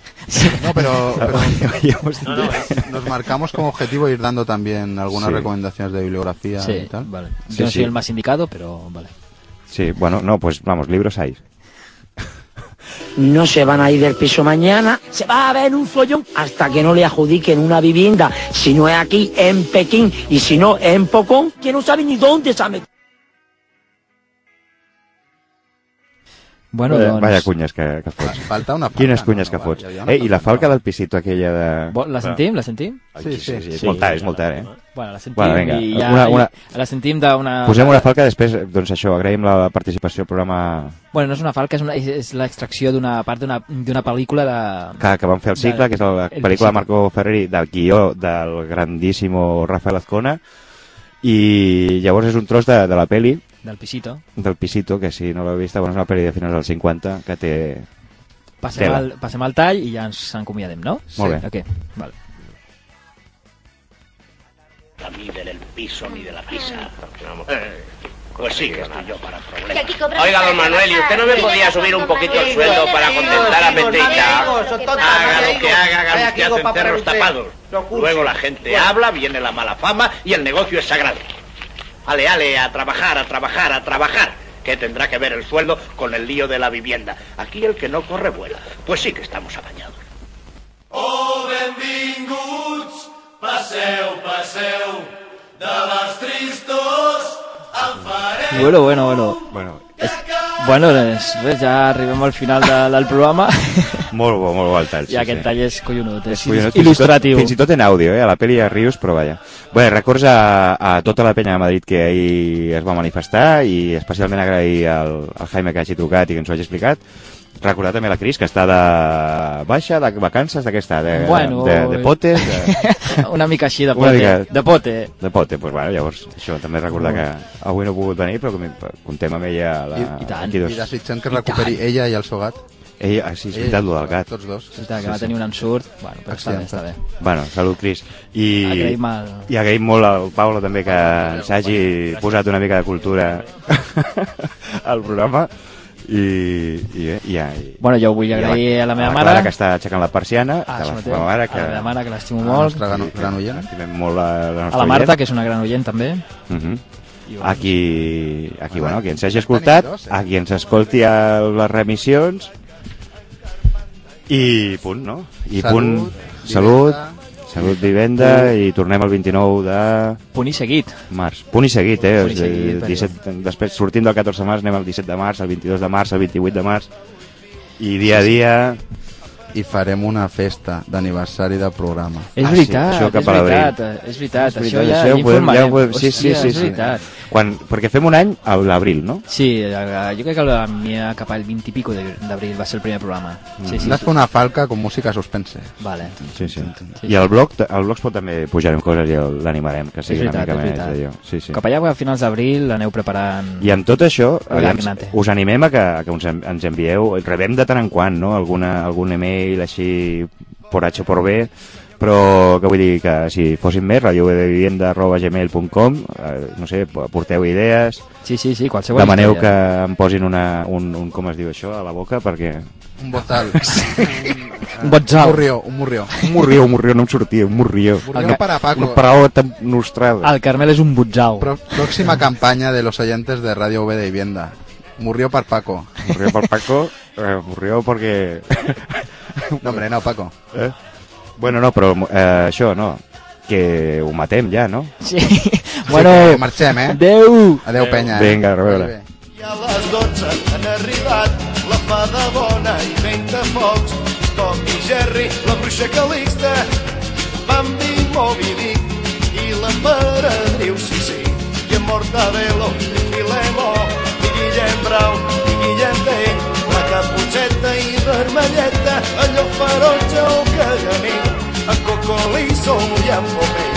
No, pero, pero
no, no, es...
nos marcamos como objetivo ir dando también algunas
sí.
recomendaciones de bibliografía
sí,
y tal.
Vale. Yo
sí,
no soy
sí.
el más indicado, pero vale.
Sí, bueno, no, pues vamos, libros hay.
No se van a ir del piso mañana, se va a ver un follón hasta que no le adjudiquen una vivienda, si no es aquí, en Pekín, y si no, en Pocón, que no sabe ni dónde se ha metido.
Bueno,
vaya,
doncs...
vaya cunyes que, que fots.
Falta una falca.
Quines cunyes
no,
que
no,
fots.
Vale,
eh, I la falca del pisito aquella de...
La sentim? La sentim?
Sí, sí, sí. sí,
sí
és molt tard, és molt tard, eh?
Bueno, la sentim
bueno, vinga.
i ja...
Una, una...
La sentim d'una...
Posem una falca, després, doncs això, agraïm la participació al programa...
Bueno, no és una falca, és, una, és l'extracció d'una part d'una pel·lícula de...
Que, que vam fer el cicle, de, que és la pel·lícula de Marco Ferreri, del guió del grandíssimo Rafael Azcona, i llavors és un tros de, de la peli...
Del Pisito.
Del Pisito, que si no l'heu vist, bueno, és una pel·li de finals dels cinquanta, que té...
Passem al, passem al tall i ja ens acomiadem, ¿no?
Molt bé.
Okay. Vale.
A mí del piso ni de la pizza. Eh, pues sí que estoy yo para problemas.
Oiga, don Manuel, ¿y usted no me podía subir un poquito el sueldo para contentar a Menteita? Haga lo que haga, haga usted hacen cerros tapados. Luego la gente habla, viene la mala fama y el negocio es sagrado. Ale, ale, a trabajar, a trabajar, a trabajar. ¿Qué tendrá que ver el sueldo con el lío de la vivienda? Aquí el que no corre vuela. Pues sí que estamos apañados.
Oh, benvinguts, passeu, passeu, de les tristos en farem...
Bueno, bueno, bueno.
Bueno,
és... bueno res, res, ja arribem al final de, del programa.
Molt bo, molt bo el tall.
I sí, aquest sí. tall és collonut, és,
és collonut,
il·lustratiu.
Fins i, tot, fins i tot en àudio, eh? A la pel·li a rius, però vaja. Bé, records a, a tota la penya de Madrid que ahir es va manifestar i especialment agrair al, al Jaime que hagi trucat i que ens ho hagi explicat. Recordar també la Cris, que està de baixa, de vacances, de què està? De,
bueno,
de, de potes? De...
Una mica així, de pote. Mica... De pote.
De pote, doncs pues, bueno, llavors, això, també recordar que avui no he pogut venir, però que contem amb ella... La...
I, i tant, i desitjant que recuperi I ella i el seu gat.
Ella, ah, sí, és veritat, lo del gat.
Tots dos.
Sí, que va tenir un ensurt, bueno, però està bé, està bé.
Bueno, salut, Cris. I
agraïm, el...
I agraïm molt al Paula també que s'hagi posat una mica de cultura al programa. I, i, i, i
bueno, jo vull agrair a la, a la meva
a la
mare
Clara, que està aixecant la persiana,
ah,
a la meva mare, que...
a la meva mare, que l'estimo molt,
la nostra gran oient,
estimem molt la, la nostra
a la Marta,
oient.
que és una gran oient també,
uh -huh. bueno, aquí, aquí bueno, qui ens hagi escoltat, a qui ens escolti a les remissions, i punt, no? I
salut,
punt, salut, salut, vivenda, i tornem el vint-i-nou de...
Punt i seguit.
Març. Punt i seguit, eh?
Punt i seguit,
disset, després, sortint del catorze de març, anem al disset de març, el vint-i-dos de març, el vint-i-vuit de març, i dia a dia...
i farem una festa d'aniversari del programa.
És
Ah,
veritat,
sí, això
és
cap a l'abril.
veritat, és veritat,
És
això
veritat,
ja,
això
ja
ho podem-
informarem.
ja ho podem- sí, sí,
Hòstia,
sí,
és
sí.
veritat.
Quan, perquè fem un any a l'abril, no?
Sí, eh, jo crec que la mia cap al vint i pico de- d'abril va ser el primer programa. Sí,
Hem
sí,
de
sí.
fer una falca con música suspense.
Vale.
Sí, sí. I al blog, al blog pot també pujarem coses i el- l'animarem, que
És
sigui una
veritat,
mica
és
més
veritat.
d'allò. Sí, sí.
Cap allà a finals d'abril aneu preparant...
I amb tot això,
El
aviam,
Gagnate.
us animem a que, a que ens, en- ens envieu, rebem de tant en quant, no? Alguna, algun email així por H o por B, però que vull dir que si fossin més, radio de vivienda arroba gmail punt com, eh, no sé, porteu idees,
Sí, sí, sí, qualsevol
demaneu
història.
que em posin una, un, un, com es diu això, a la boca, perquè...
Un botal.
Un botzal.
Un morrió, un morrió.
Un morrió, un morrió, no em sortia, un morrió.
Morrió para Paco.
Una paraula tan nostrada.
El Carmel és un botzal.
Pro- próxima campaña de los oyentes de Radio V de Vivienda. Murió per Paco.
Murió per Paco, eh, murió perquè...
No, hombre, no, Paco.
Eh? Bueno, no, però eh, això, no, que ho matem ja, no?
Sí.
Bueno, que marxem, eh?
Adeu.
Adeu, penya.
Vinga, a veure.
I a les dotze han arribat la fada bona i Ventafocs, Tom i Jerry, la bruixa Calixta, Bambi, Moby Dick i l'emperadriu Sissi, i en Mortadelo, i Filemo, i Guillem Brown, i Guillem Tell, la Caputxeta i Vermelleta, allò ferotge o caganí, en Cocolizo i en Popé.